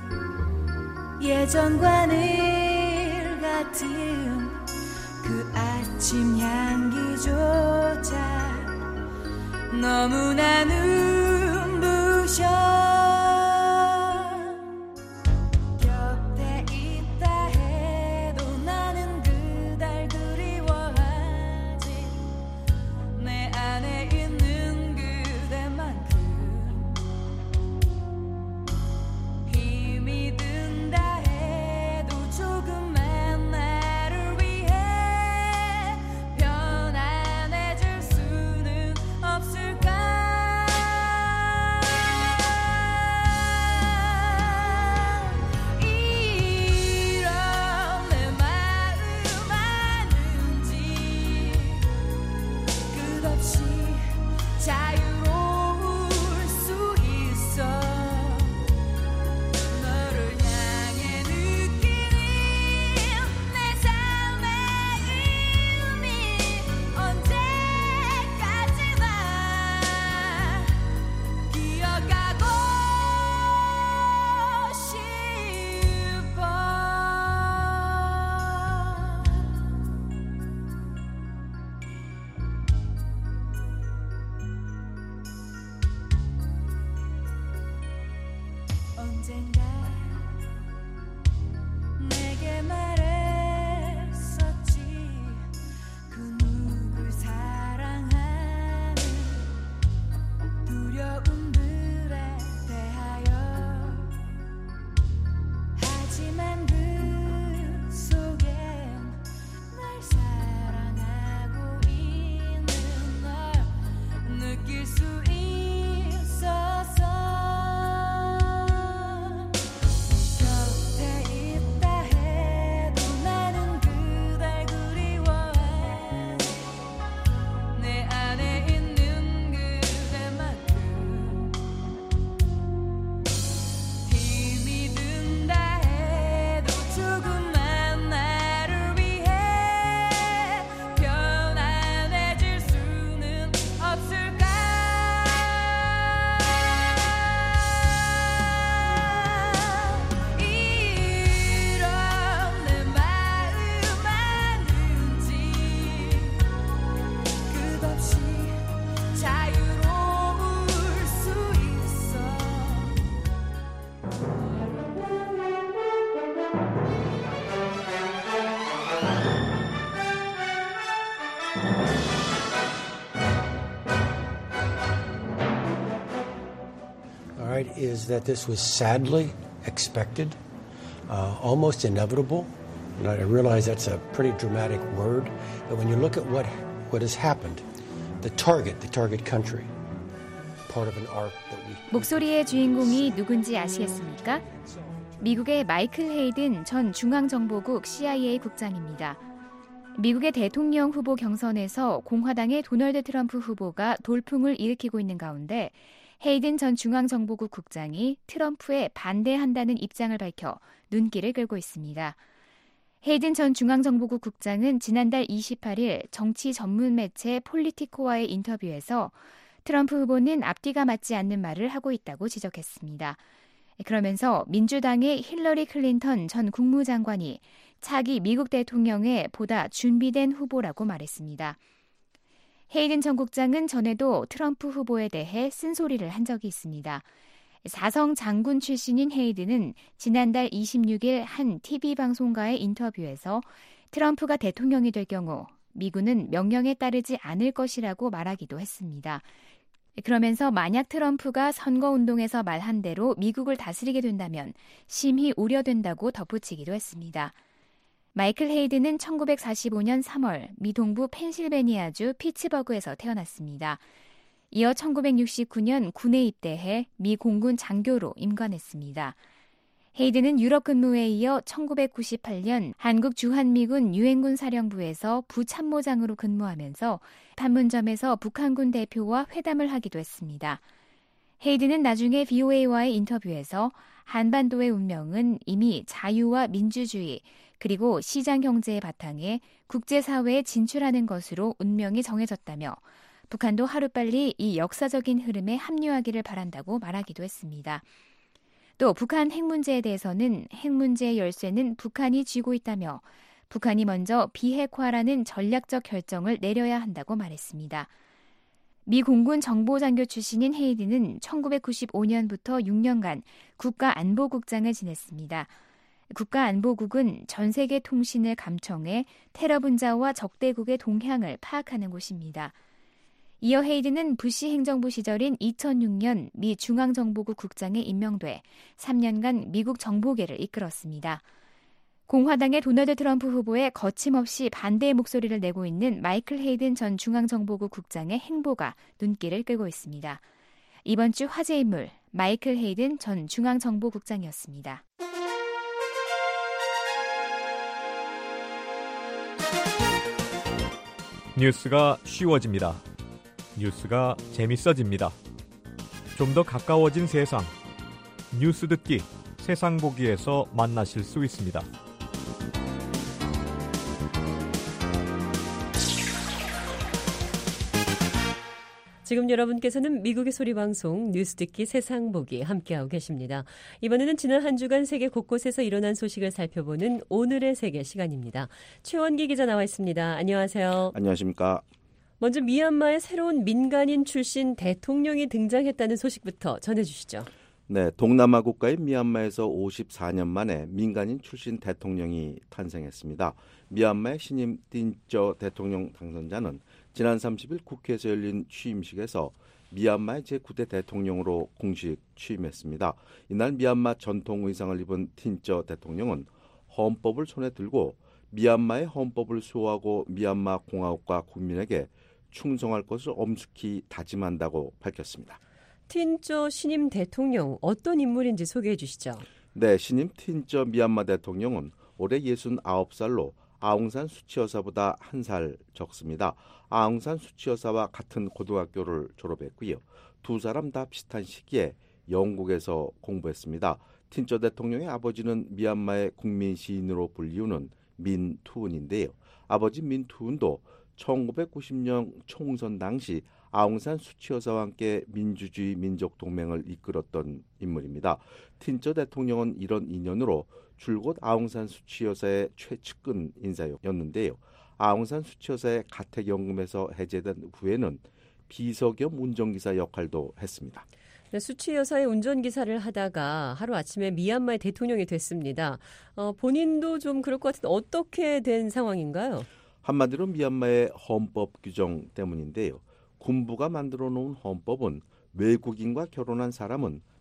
예전과 늘 같은 그 아침 향기조차 너무나 눈부셔 언젠가 내게 말했었지 그 누굴 사랑하는 두려움들에 대하여 하지 is that this was sadly expected, uh, almost inevitable. And I realize that's a pretty dramatic word, but when you look at what what has happened, the target, the target country, part of an arc that we. 목소리의 주인공이 누군지 아시겠습니까? 미국의 마이클 헤이든 전 중앙정보국 씨아이에이 국장입니다. 미국의 대통령 후보 경선에서 공화당의 도널드 트럼프 후보가 돌풍을 일으키고 있는 가운데 헤이든 전 중앙정보국 국장이 트럼프에 반대한다는 입장을 밝혀 눈길을 끌고 있습니다. 헤이든 전 중앙정보국 국장은 지난달 이십팔일 정치 전문 매체 폴리티코와의 인터뷰에서 트럼프 후보는 앞뒤가 맞지 않는 말을 하고 있다고 지적했습니다. 그러면서 민주당의 힐러리 클린턴 전 국무장관이 차기 미국 대통령에 보다 준비된 후보라고 말했습니다. 헤이든 전 국장은 전에도 트럼프 후보에 대해 쓴소리를 한 적이 있습니다. 사성 장군 출신인 헤이든은 지난달 이십육일 한 티비 방송과의 인터뷰에서 트럼프가 대통령이 될 경우 미군은 명령에 따르지 않을 것이라고 말하기도 했습니다. 그러면서 만약 트럼프가 선거운동에서 말한 대로 미국을 다스리게 된다면 심히 우려된다고 덧붙이기도 했습니다. 마이클 헤이든은 천구백사십오년 삼월 미 동부 펜실베니아주 피츠버그에서 태어났습니다. 이어 천구백육십구년 군에 입대해 미 공군 장교로 임관했습니다. 헤이든은 유럽 근무에 이어 천구백구십팔년 한국 주한미군 유엔군 사령부에서 부참모장으로 근무하면서 판문점에서 북한군 대표와 회담을 하기도 했습니다. 헤이든은 나중에 브이오에이와의 인터뷰에서 한반도의 운명은 이미 자유와 민주주의 그리고 시장 경제의 바탕에 국제사회에 진출하는 것으로 운명이 정해졌다며 북한도 하루빨리 이 역사적인 흐름에 합류하기를 바란다고 말하기도 했습니다. 또 북한 핵 문제에 대해서는 핵 문제의 열쇠는 북한이 쥐고 있다며 북한이 먼저 비핵화라는 전략적 결정을 내려야 한다고 말했습니다. 미 공군 정보장교 출신인 헤이든은 천구백구십오년부터 육 년간 국가안보국장을 지냈습니다. 국가안보국은 전 세계 통신을 감청해 테러 분자와 적대국의 동향을 파악하는 곳입니다. 이어 헤이든은 부시 행정부 시절인 이천육년 미 중앙정보국 국장에 임명돼 삼 년간 미국 정보계를 이끌었습니다. 공화당의 도널드 트럼프 후보에 거침없이 반대의 목소리를 내고 있는 마이클 헤이든 전 중앙정보국 국장의 행보가 눈길을 끌고 있습니다. 이번 주 화제 인물 마이클 헤이든 전 중앙정보국장이었습니다. 뉴스가 쉬워집니다. 뉴스가 재밌어집니다. 좀 더 가까워진 세상. 뉴스 듣기, 세상 보기에서 만나실 수 있습니다. 지금 여러분께서는 미국의 소리방송 뉴스 듣기 세상 보기 함께하고 계십니다. 이번에는 지난 한 주간 세계 곳곳에서 일어난 소식을 살펴보는 오늘의 세계 시간입니다. 최원기 기자 나와 있습니다. 안녕하세요. 안녕하십니까. 먼저 미얀마의 새로운 민간인 출신 대통령이 등장했다는 소식부터 전해주시죠. 네, 동남아 국가인 미얀마에서 오십사년 만에 민간인 출신 대통령이 탄생했습니다. 미얀마의 신임 틴저 대통령 당선자는 지난 삼십일 국회에서 열린 취임식에서 미얀마의 제구대 대통령으로 공식 취임했습니다. 이날 미얀마 전통 의상을 입은 틴저 대통령은 헌법을 손에 들고 미얀마의 헌법을 수호하고 미얀마 공화국과 국민에게 충성할 것을 엄숙히 다짐한다고 밝혔습니다. 틴저 신임 대통령 어떤 인물인지 소개해 주시죠. 네, 신임 틴저 미얀마 대통령은 올해 예순아홉 살로 아웅산 수치 여사보다 한 살 적습니다. 아웅산 수치 여사와 같은 고등학교를 졸업했고요. 두 사람 다 비슷한 시기에 영국에서 공부했습니다. 틴저 대통령의 아버지는 미얀마의 국민 시인으로 불리우는 민투운인데요. 아버지 민투운도 천구백구십년 총선 당시 아웅산 수치 여사와 함께 민주주의 민족 동맹을 이끌었던 인물입니다. 틴저 대통령은 이런 인연으로 줄곧 아웅산 수치 여사의 최측근 인사였는데요. 아웅산 수치 여사의 가택연금에서 해제된 후에는 비서 겸 운전기사 역할도 했습니다. 네, 수치 여사의 운전기사를 하다가 하루아침에 미얀마의 대통령이 됐습니다. 어, 본인도 좀 그럴 것 같은데 어떻게 된 상황인가요? 한마디로 미얀마의 헌법 규정 때문인데요. 군부가 만들어 놓은 헌법은 외국인과 결혼한 사람은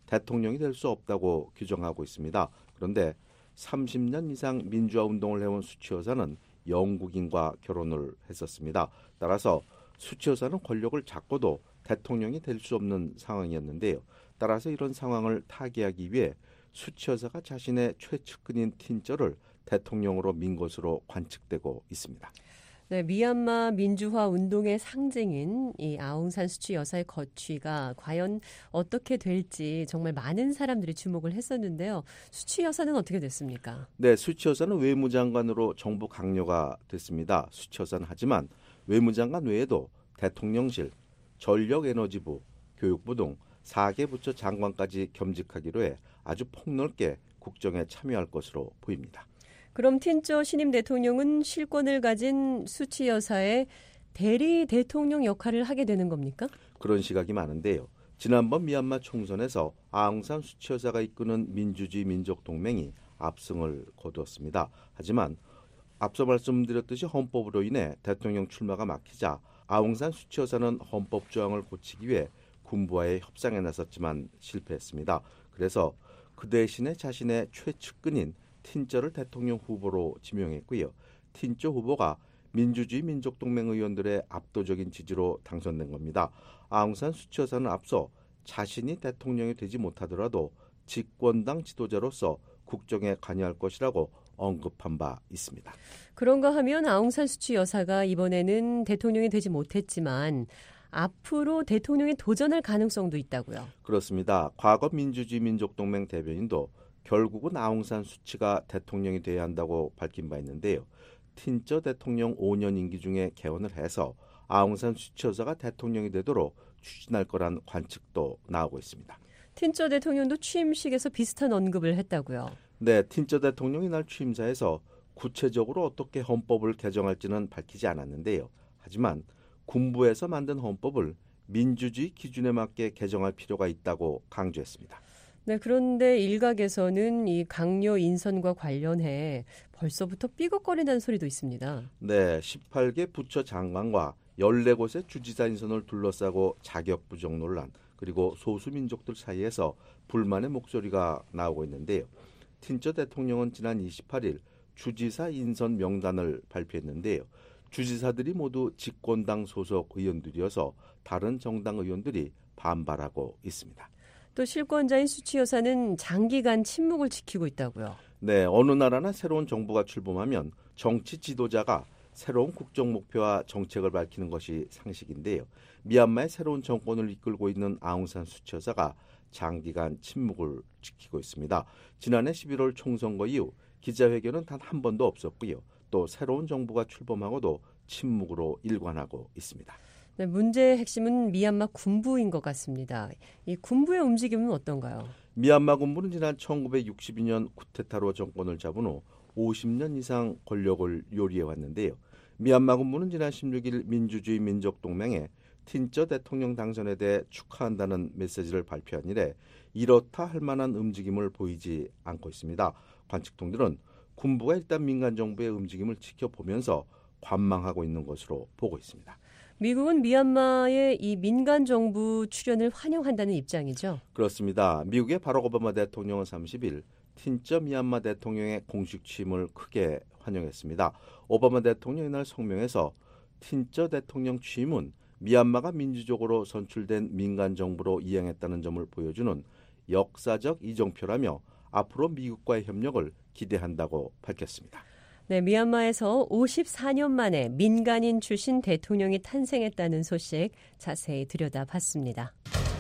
대통령이 될 수 없다고 규정하고 있습니다. 그런데 삼십 년 이상 민주화 운동을 해온 수치 여사는 영국인과 결혼을 했었습니다. 따라서 수치 여사는 권력을 잡고도 대통령이 될 수 없는 상황이었는데요. 따라서 이런 상황을 타개하기 위해 수치 여사가 자신의 최측근인 틴저를 대통령으로 민 것으로 관측되고 있습니다. 네, 미얀마 민주화 운동의 상징인 이 아웅산 수치 여사의 거취가 과연 어떻게 될지 정말 많은 사람들이 주목을 했었는데요. 수치 여사는 어떻게 됐습니까? 네, 수치 여사는 외무장관으로 정부 강요가 됐습니다. 수치 여사는 하지만 외무장관 외에도 대통령실, 전력에너지부, 교육부 등 네 개 부처 장관까지 겸직하기로 해 아주 폭넓게 국정에 참여할 것으로 보입니다. 그럼 틴저 신임 대통령은 실권을 가진 수치 여사의 대리 대통령 역할을 하게 되는 겁니까? 그런 시각이 많은데요. 지난번 미얀마 총선에서 아웅산 수치 여사가 이끄는 민주주의 민족동맹이 압승을 거두었습니다. 하지만 앞서 말씀드렸듯이 헌법으로 인해 대통령 출마가 막히자 아웅산 수치 여사는 헌법 조항을 고치기 위해 군부와의 협상에 나섰지만 실패했습니다. 그래서 그 대신에 자신의 최측근인 틴저를 대통령 후보로 지명했고요. 틴저 후보가 민주주의 민족동맹 의원들의 압도적인 지지로 당선된 겁니다. 아웅산 수치 여사는 앞서 자신이 대통령이 되지 못하더라도 집권당 지도자로서 국정에 관여할 것이라고 언급한 바 있습니다. 그런가 하면 아웅산 수치 여사가 이번에는 대통령이 되지 못했지만 앞으로 대통령에 도전할 가능성도 있다고요. 그렇습니다. 과거 민주주의 민족동맹 대변인도 결국은 아웅산 수치가 대통령이 돼야 한다고 밝힌 바 있는데요. 틴저 대통령 오 년 임기 중에 개헌을 해서 아웅산 수치 여사가 대통령이 되도록 추진할 거란 관측도 나오고 있습니다. 틴저 대통령도 취임식에서 비슷한 언급을 했다고요. 네, 틴저 대통령이 날 취임사에서 구체적으로 어떻게 헌법을 개정할지는 밝히지 않았는데요. 하지만 군부에서 만든 헌법을 민주주의 기준에 맞게 개정할 필요가 있다고 강조했습니다. 네, 그런데 일각에서는 이 강요 인선과 관련해 벌써부터 삐걱거린다는 소리도 있습니다. 네, 십팔 개 부처 장관과 열네 곳의 주지사 인선을 둘러싸고 자격 부족 논란, 그리고 소수민족들 사이에서 불만의 목소리가 나오고 있는데요. 틴저 대통령은 지난 이십팔 일 주지사 인선 명단을 발표했는데요. 주지사들이 모두 집권당 소속 의원들이어서 다른 정당 의원들이 반발하고 있습니다. 또 실권자인 수치 여사는 장기간 침묵을 지키고 있다고요. 네, 어느 나라나 새로운 정부가 출범하면 정치 지도자가 새로운 국정 목표와 정책을 밝히는 것이 상식인데요. 미얀마의 새로운 정권을 이끌고 있는 아웅산 수치 여사가 장기간 침묵을 지키고 있습니다. 지난해 십일월 총선거 이후 기자회견은 단 한 번도 없었고요. 또 새로운 정부가 출범하고도 침묵으로 일관하고 있습니다. 네, 문제의 핵심은 미얀마 군부인 것 같습니다. 이 군부의 움직임은 어떤가요? 미얀마 군부는 지난 천구백육십이 년 쿠데타로 정권을 잡은 후 오십 년 이상 권력을 요리해왔는데요. 미얀마 군부는 지난 십육 일 민주주의 민족동맹에 틴저 대통령 당선에 대해 축하한다는 메시지를 발표한 이래 이렇다 할 만한 움직임을 보이지 않고 있습니다. 관측통들은 군부가 일단 민간 정부의 움직임을 지켜보면서 관망하고 있는 것으로 보고 있습니다. 미국은 미얀마의 이 민간 정부 출연을 환영한다는 입장이죠. 그렇습니다. 미국의 바락 오바마 대통령은 삼십 일 틴저 미얀마 대통령의 공식 취임을 크게 환영했습니다. 오바마 대통령이 날 성명에서 틴저 대통령 취임은 미얀마가 민주적으로 선출된 민간 정부로 이행했다는 점을 보여주는 역사적 이정표라며 앞으로 미국과의 협력을 기대한다고 밝혔습니다. 네, 미얀마에서 오십사 년 만에 민간인 출신 대통령이 탄생했다는 소식 자세히 들여다봤습니다.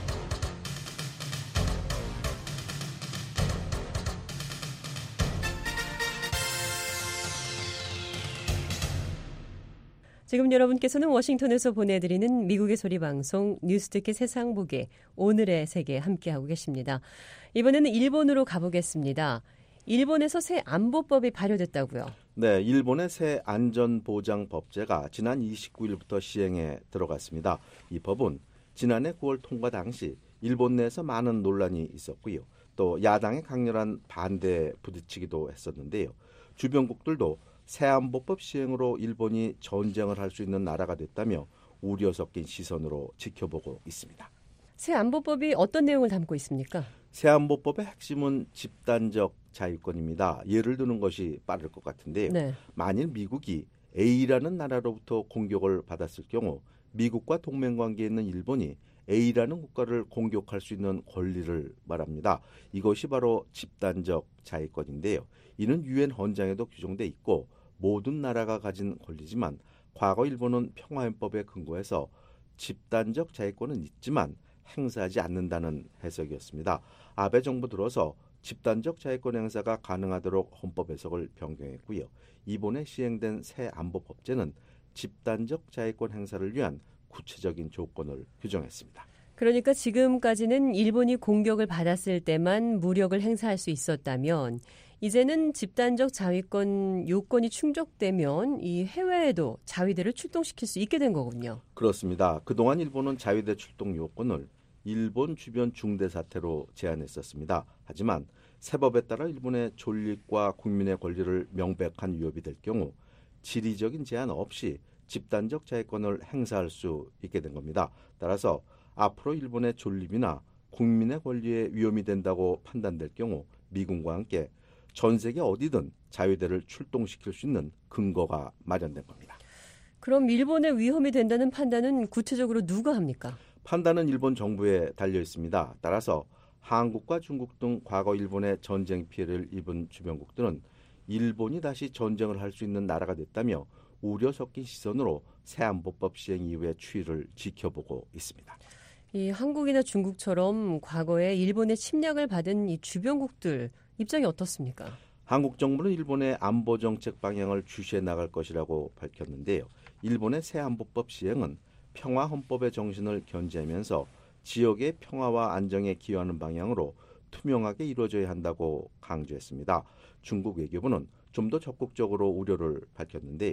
지금 여러분께서는 워싱턴에서 보내드리는 미국의 소리 방송 뉴스 듣기 세상 보기 오늘의 세계 함께하고 계십니다. 이번에는 일본으로 가보겠습니다. 일본에서 새 안보법이 발효됐다고요? 네, 일본의 새 안전보장법제가 지난 이십구 일부터 시행에 들어갔습니다. 이 법은 지난해 구월 통과 당시 일본 내에서 많은 논란이 있었고요. 또 야당의 강렬한 반대에 부딪히기도 했었는데요. 주변국들도 새 안보법 시행으로 일본이 전쟁을 할 수 있는 나라가 됐다며 우려 섞인 시선으로 지켜보고 있습니다. 새 안보법이 어떤 내용을 담고 있습니까? 새 안보법의 핵심은 집단적 자위권입니다. 예를 드는 것이 빠를 것 같은데요. 네. 만일 미국이 A라는 나라로부터 공격을 받았을 경우 미국과 동맹관계에 있는 일본이 A라는 국가를 공격할 수 있는 권리를 말합니다. 이것이 바로 집단적 자위권인데요. 이는 유엔 헌장에도 규정돼 있고 모든 나라가 가진 권리지만 과거 일본은 평화헌법에 근거해서 집단적 자위권은 있지만 행사하지 않는다는 해석이었습니다. 아베 정부 들어서 집단적 자위권 행사가 가능하도록 헌법 해석을 변경했고요. 이번에 시행된 새 안보법제는 집단적 자위권 행사를 위한 구체적인 조건을 규정했습니다. 그러니까 지금까지는 일본이 공격을 받았을 때만 무력을 행사할 수 있었다면 이제는 집단적 자위권 요건이 충족되면 이 해외에도 자위대를 출동시킬 수 있게 된 거군요. 그렇습니다. 그동안 일본은 자위대 출동 요건을 일본 주변 중대 사태로 제한했었습니다. 하지만 새 법에 따라 일본의 존립과 국민의 권리를 명백한 위협이 될 경우 지리적인 제한 없이 집단적 자위권을 행사할 수 있게 된 겁니다. 따라서 앞으로 일본의 존립이나 국민의 권리에 위험이 된다고 판단될 경우 미군과 함께 전 세계 어디든 자위대를 출동시킬 수 있는 근거가 마련된 겁니다. 그럼 일본의 위험이 된다는 판단은 구체적으로 누가 합니까? 판단은 일본 정부에 달려 있습니다. 따라서 한국과 중국 등 과거 일본의 전쟁 피해를 입은 주변국들은 일본이 다시 전쟁을 할 수 있는 나라가 됐다며 우려 섞인 시선으로 새 안보법 시행 이후의 추이를 지켜보고 있습니다. 이 한국이나 중국처럼 과거에 일본의 침략을 받은 이 주변국들 입장이 어떻습니까? 한국 정부는 일본의 안보 정책 방향을 주시해 나갈 것이라고 밝혔는데요. 일본의 새 안보법 시행은 평화 헌법의 정신을 견지하면서 지역의 평화와 안정에 기여하는 방향으로 투명하게 이루어져야 한다고 강조했습니다. 중국 외교부는 좀 더 적극적으로 우려를 밝혔는데요.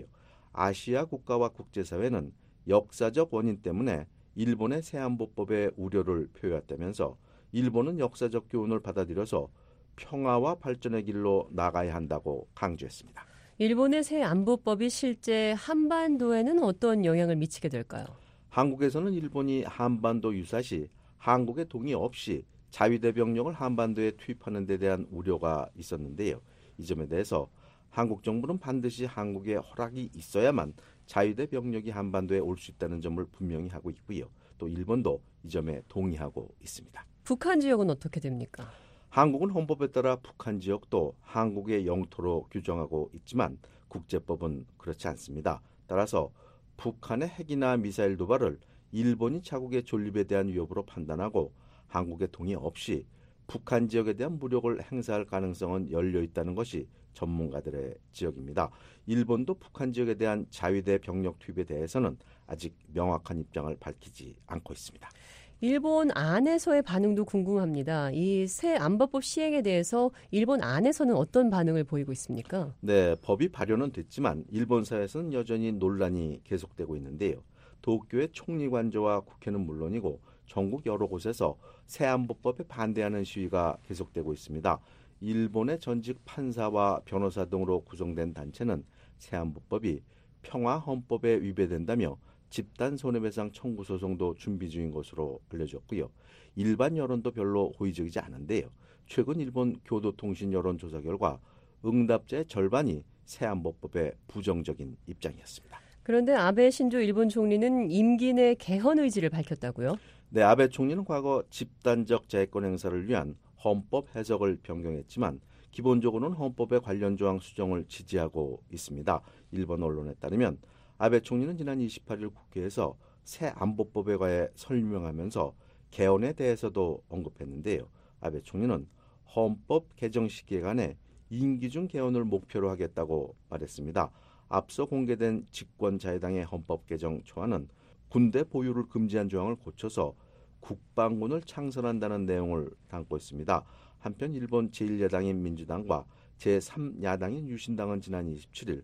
아시아 국가와 국제사회는 역사적 원인 때문에 일본의 새 안보법에 우려를 표했다면서 일본은 역사적 교훈을 받아들여서 평화와 발전의 길로 나가야 한다고 강조했습니다. 일본의 새 안보법이 실제 한반도에는 어떤 영향을 미치게 될까요? 한국에서는 일본이 한반도 유사시 한국의 동의 없이 자위대 병력을 한반도에 투입하는 데 대한 우려가 있었는데요. 이 점에 대해서 한국 정부는 반드시 한국의 허락이 있어야만 자위대 병력이 한반도에 올 수 있다는 점을 분명히 하고 있고요. 또 일본도 이 점에 동의하고 있습니다. 북한 지역은 어떻게 됩니까? 한국은 헌법에 따라 북한 지역도 한국의 영토로 규정하고 있지만 국제법은 그렇지 않습니다. 따라서 북한의 핵이나 미사일 도발을 일본이 자국의 존립에 대한 위협으로 판단하고 한국의 동의 없이 북한 지역에 대한 무력을 행사할 가능성은 열려 있다는 것이 전문가들의 지적입니다. 일본도 북한 지역에 대한 자위대 병력 투입에 대해서는 아직 명확한 입장을 밝히지 않고 있습니다. 일본 안에서의 반응도 궁금합니다. 이 새 안보법 시행에 대해서 일본 안에서는 어떤 반응을 보이고 있습니까? 네, 법이 발효는 됐지만 일본 사회에서는 여전히 논란이 계속되고 있는데요. 도쿄의 총리관저와 국회는 물론이고 전국 여러 곳에서 새 안보법에 반대하는 시위가 계속되고 있습니다. 일본의 전직 판사와 변호사 등으로 구성된 단체는 새 안보법이 평화 헌법에 위배된다며 집단 손해배상 청구 소송도 준비 중인 것으로 알려졌고요. 일반 여론도 별로 호의적이지 않은데요. 최근 일본 교도통신 여론조사 결과 응답자의 절반이 새 안보법에 부정적인 입장이었습니다. 그런데 아베 신조 일본 총리는 임기 내 개헌 의지를 밝혔다고요? 네, 아베 총리는 과거 집단적 자위권 행사를 위한 헌법 해석을 변경했지만 기본적으로는 헌법의 관련 조항 수정을 지지하고 있습니다. 일본 언론에 따르면 아베 총리는 지난 이십팔일 국회에서 새 안보법에 관해 설명하면서 개헌에 대해서도 언급했는데요. 아베 총리는 헌법 개정 시기에 관해 임기 중 개헌을 목표로 하겠다고 말했습니다. 앞서 공개된 집권자유당의 헌법 개정 초안은 군대 보유를 금지한 조항을 고쳐서 국방군을 창설한다는 내용을 담고 있습니다. 한편 일본 제일 야당인 민주당과 제삼 야당인 유신당은 지난 이십칠일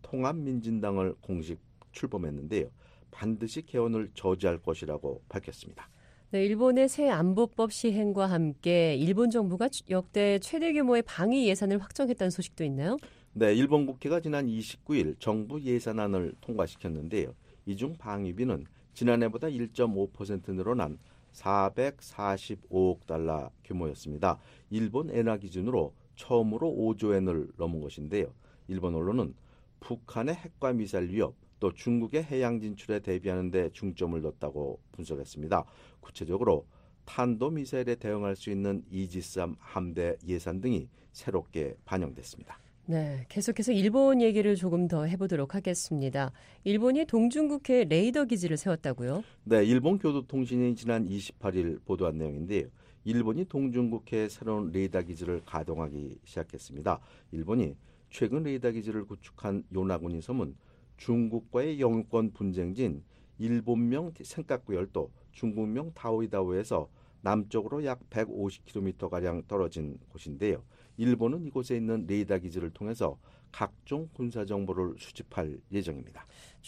통합민진당을 공식 출범했는데요. 반드시 개헌을 저지할 것이라고 밝혔습니다. 네, 일본의 새 안보법 시행과 함께 일본 정부가 역대 최대 규모의 방위 예산을 확정했다는 소식도 있나요? 네, 일본 국회가 지난 이십구일 정부 예산안을 통과시켰는데요. 이 중 방위비는 지난해보다 일 점 오 퍼센트 늘어난 사백사십오억 달러 규모였습니다. 일본 엔화 기준으로 처음으로 오조 엔을 넘은 것인데요. 일본 언론은 북한의 핵과 미사일 위협, 또 중국의 해양 진출에 대비하는 데 중점을 뒀다고 분석했습니다. 구체적으로 탄도미사일에 대응할 수 있는 이지스함 함대 예산 등이 새롭게 반영됐습니다. 네, 계속해서 일본 얘기를 조금 더 해보도록 하겠습니다. 일본이 동중국해에 레이더 기지를 세웠다고요? 네, 일본 교도통신이 지난 이십팔일 보도한 내용인데요. 일본이 동중국해에 새로운 레이더 기지를 가동하기 시작했습니다. 일본이 최근 레이더 기지를 구축한 요나구니 섬은 중국과의 영유권 분쟁지인 일본명 센카쿠열도, 중국명 다오이다오에서 남쪽으로 약 백오십 킬로미터가량 떨어진 곳인데요. 일본은 이곳에 있는 레이더 기지를 통해서 각종 군사 정보를 수집할 예정입니다.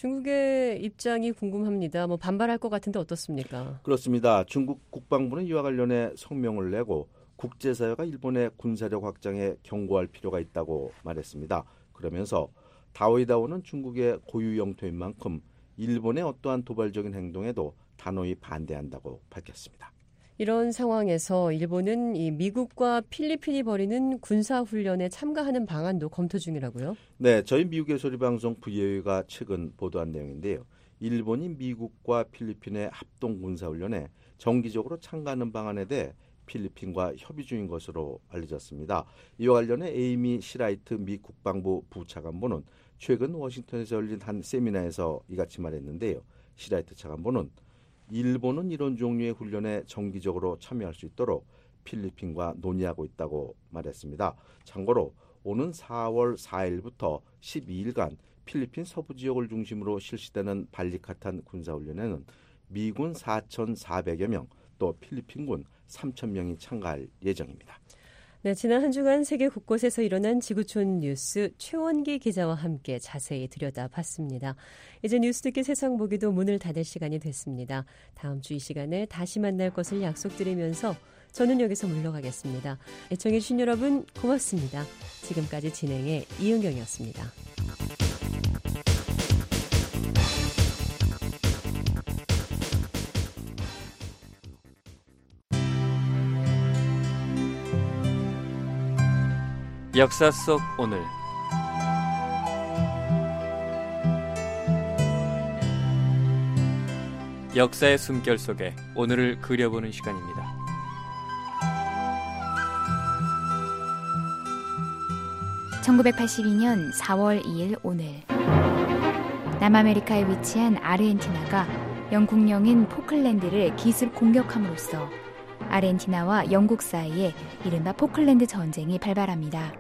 중국의 입장이 궁금합니다. 뭐 반발할 것 같은데 어떻습니까? 그렇습니다. 중국 국방부는 이와 관련해 성명을 내고 국제사회가 일본의 군사력 확장에 경고할 필요가 있다고 말했습니다. 그러면서 다오이다오는 중국의 고유 영토인 만큼 일본의 어떠한 도발적인 행동에도 단호히 반대한다고 밝혔습니다. 이런 상황에서 일본은 이 미국과 필리핀이 벌이는 군사훈련에 참가하는 방안도 검토 중이라고요? 네, 저희 미국의 소리방송 브이오에이가 최근 보도한 내용인데요. 일본이 미국과 필리핀의 합동 군사훈련에 정기적으로 참가하는 방안에 대해 필리핀과 협의 중인 것으로 알려졌습니다. 이와 관련해 에이미 시라이트 미 국방부 부차관보는 최근 워싱턴에서 열린 한 세미나에서 이같이 말했는데요. 시라이트 차관보는 일본은 이런 종류의 훈련에 정기적으로 참여할 수 있도록 필리핀과 논의하고 있다고 말했습니다. 참고로 오는 사월 사일부터 십이일간 필리핀 서부 지역을 중심으로 실시되는 발리카탄 군사훈련에는 미군 사천사백여 명, 또 필리핀군 삼천 명이 참가할 예정입니다. 네, 지난 한 주간 세계 곳곳에서 일어난 지구촌 뉴스 최원기 기자와 함께 자세히 들여다봤습니다. 이제 뉴스 듣기 세상 보기도 문을 닫을 시간이 됐습니다. 다음 주 이 시간에 다시 만날 것을 약속드리면서 저는 여기서 물러가겠습니다. 애청해 주신 여러분 고맙습니다. 지금까지 진행의 이은경이었습니다. 역사 속 오늘 역사의 숨결 속에 오늘을 그려보는 시간입니다. 천구백팔십이년 사월 이일 오늘 남아메리카에 위치한 아르헨티나가 영국령인 포클랜드를 기습 공격함으로써 아르헨티나와 영국 사이에 이른바 포클랜드 전쟁이 발발합니다.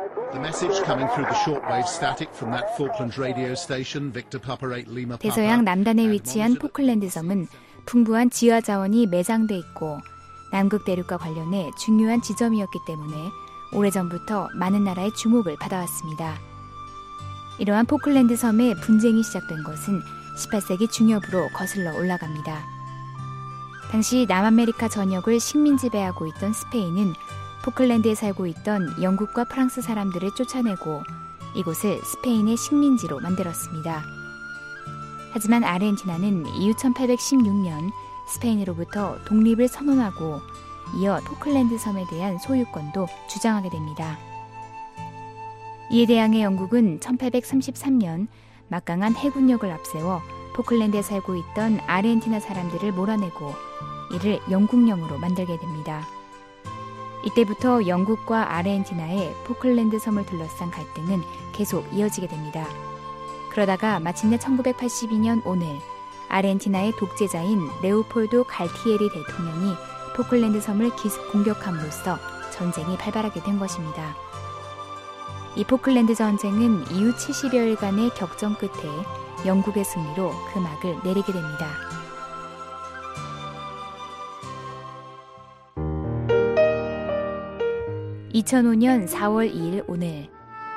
대서양 남단에 위치한 포클랜드 섬은 풍부한 지하 자원이 매장돼 있고 남극 대륙과 관련해 중요한 지점이었기 때문에 오래전부터 많은 나라의 주목을 받아왔습니다. 이러한 포클랜드 섬의 분쟁이 시작된 것은 십팔세기 중엽으로 거슬러 올라갑니다. 당시 남아메리카 전역을 식민 지배하고 있던 스페인은 포클랜드에 살고 있던 영국과 프랑스 사람들을 쫓아내고 이곳을 스페인의 식민지로 만들었습니다. 하지만 아르헨티나는 이후 천팔백십육년 스페인으로부터 독립을 선언하고 이어 포클랜드 섬에 대한 소유권도 주장하게 됩니다. 이에 대항해 영국은 천팔백삼십삼년 막강한 해군력을 앞세워 포클랜드에 살고 있던 아르헨티나 사람들을 몰아내고 이를 영국령으로 만들게 됩니다. 이때부터 영국과 아르헨티나의 포클랜드 섬을 둘러싼 갈등은 계속 이어지게 됩니다. 그러다가 마침내 천구백팔십이년 오늘 아르헨티나의 독재자인 레오폴도 갈티에리 대통령이 포클랜드 섬을 기습 공격함으로써 전쟁이 발발하게 된 것입니다. 이 포클랜드 전쟁은 이후 칠십여일간의 격전 끝에 영국의 승리로 그 막을 내리게 됩니다. 이천오년 사월 이일 오늘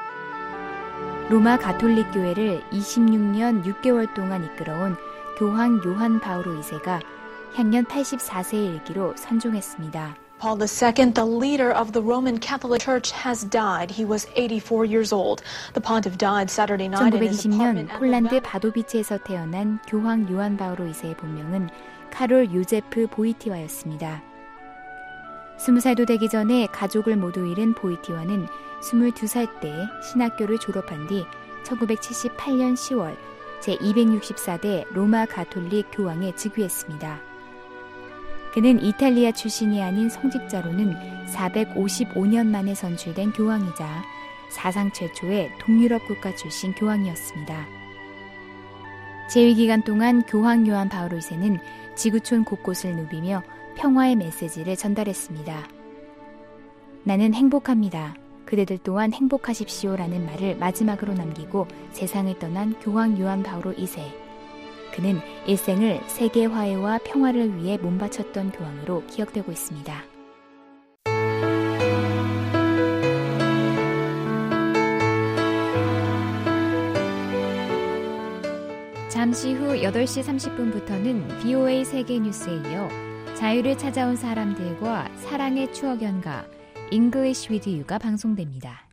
로마 가톨릭 교회를 이십육년 육개월 동안 이끌어온 교황 요한 바오로 이세가 향년 팔십사세에 일기로 선종했습니다. Paul the Second, the leader of the Roman Catholic Church, has died. He was eighty-four years old. The pontiff died Saturday night in his apartment. 천구백이십년 폴란드 바도비체에서 태어난 교황 요한 바오로 이세의 본명은 카롤 요제프 보이티와였습니다. 스무 살도 되기 전에 가족을 모두 잃은 보이티와는 스물두 살 때 신학교를 졸업한 뒤 천구백칠십팔 년 시월 제이백육십사 대 로마 가톨릭 교황에 즉위했습니다. 그는 이탈리아 출신이 아닌 성직자로는 사백오십오 년 만에 선출된 교황이자 사상 최초의 동유럽 국가 출신 교황이었습니다. 재위 기간 동안 교황 요한 바오로 이 세는 지구촌 곳곳을 누비며 평화의 메시지를 전달했습니다. 나는 행복합니다. 그대들 또한 행복하십시오라는 말을 마지막으로 남기고 세상을 떠난 교황 요한 바오로 이 세. 그는 일생을 세계 화해와 평화를 위해 몸바쳤던 교황으로 기억되고 있습니다. 잠시 후 여덟 시 삼십 분부터는 브이오에이 세계 뉴스에 이어 자유를 찾아온 사람들과 사랑의 추억 연가 English with You가 방송됩니다.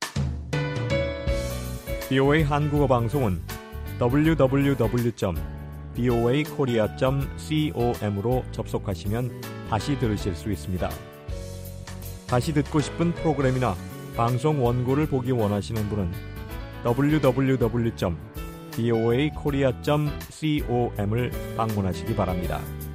브이오에이 한국어 방송은 더블유 더블유 더블유 점 브이오에이 코리아 점 com으로 접속하시면 다시 들으실 수 있습니다. 다시 듣고 싶은 프로그램이나 방송 원고를 보기 원하시는 분은 더블유 더블유 더블유 점 브이오에이 코리아 점 com을 방문하시기 바랍니다.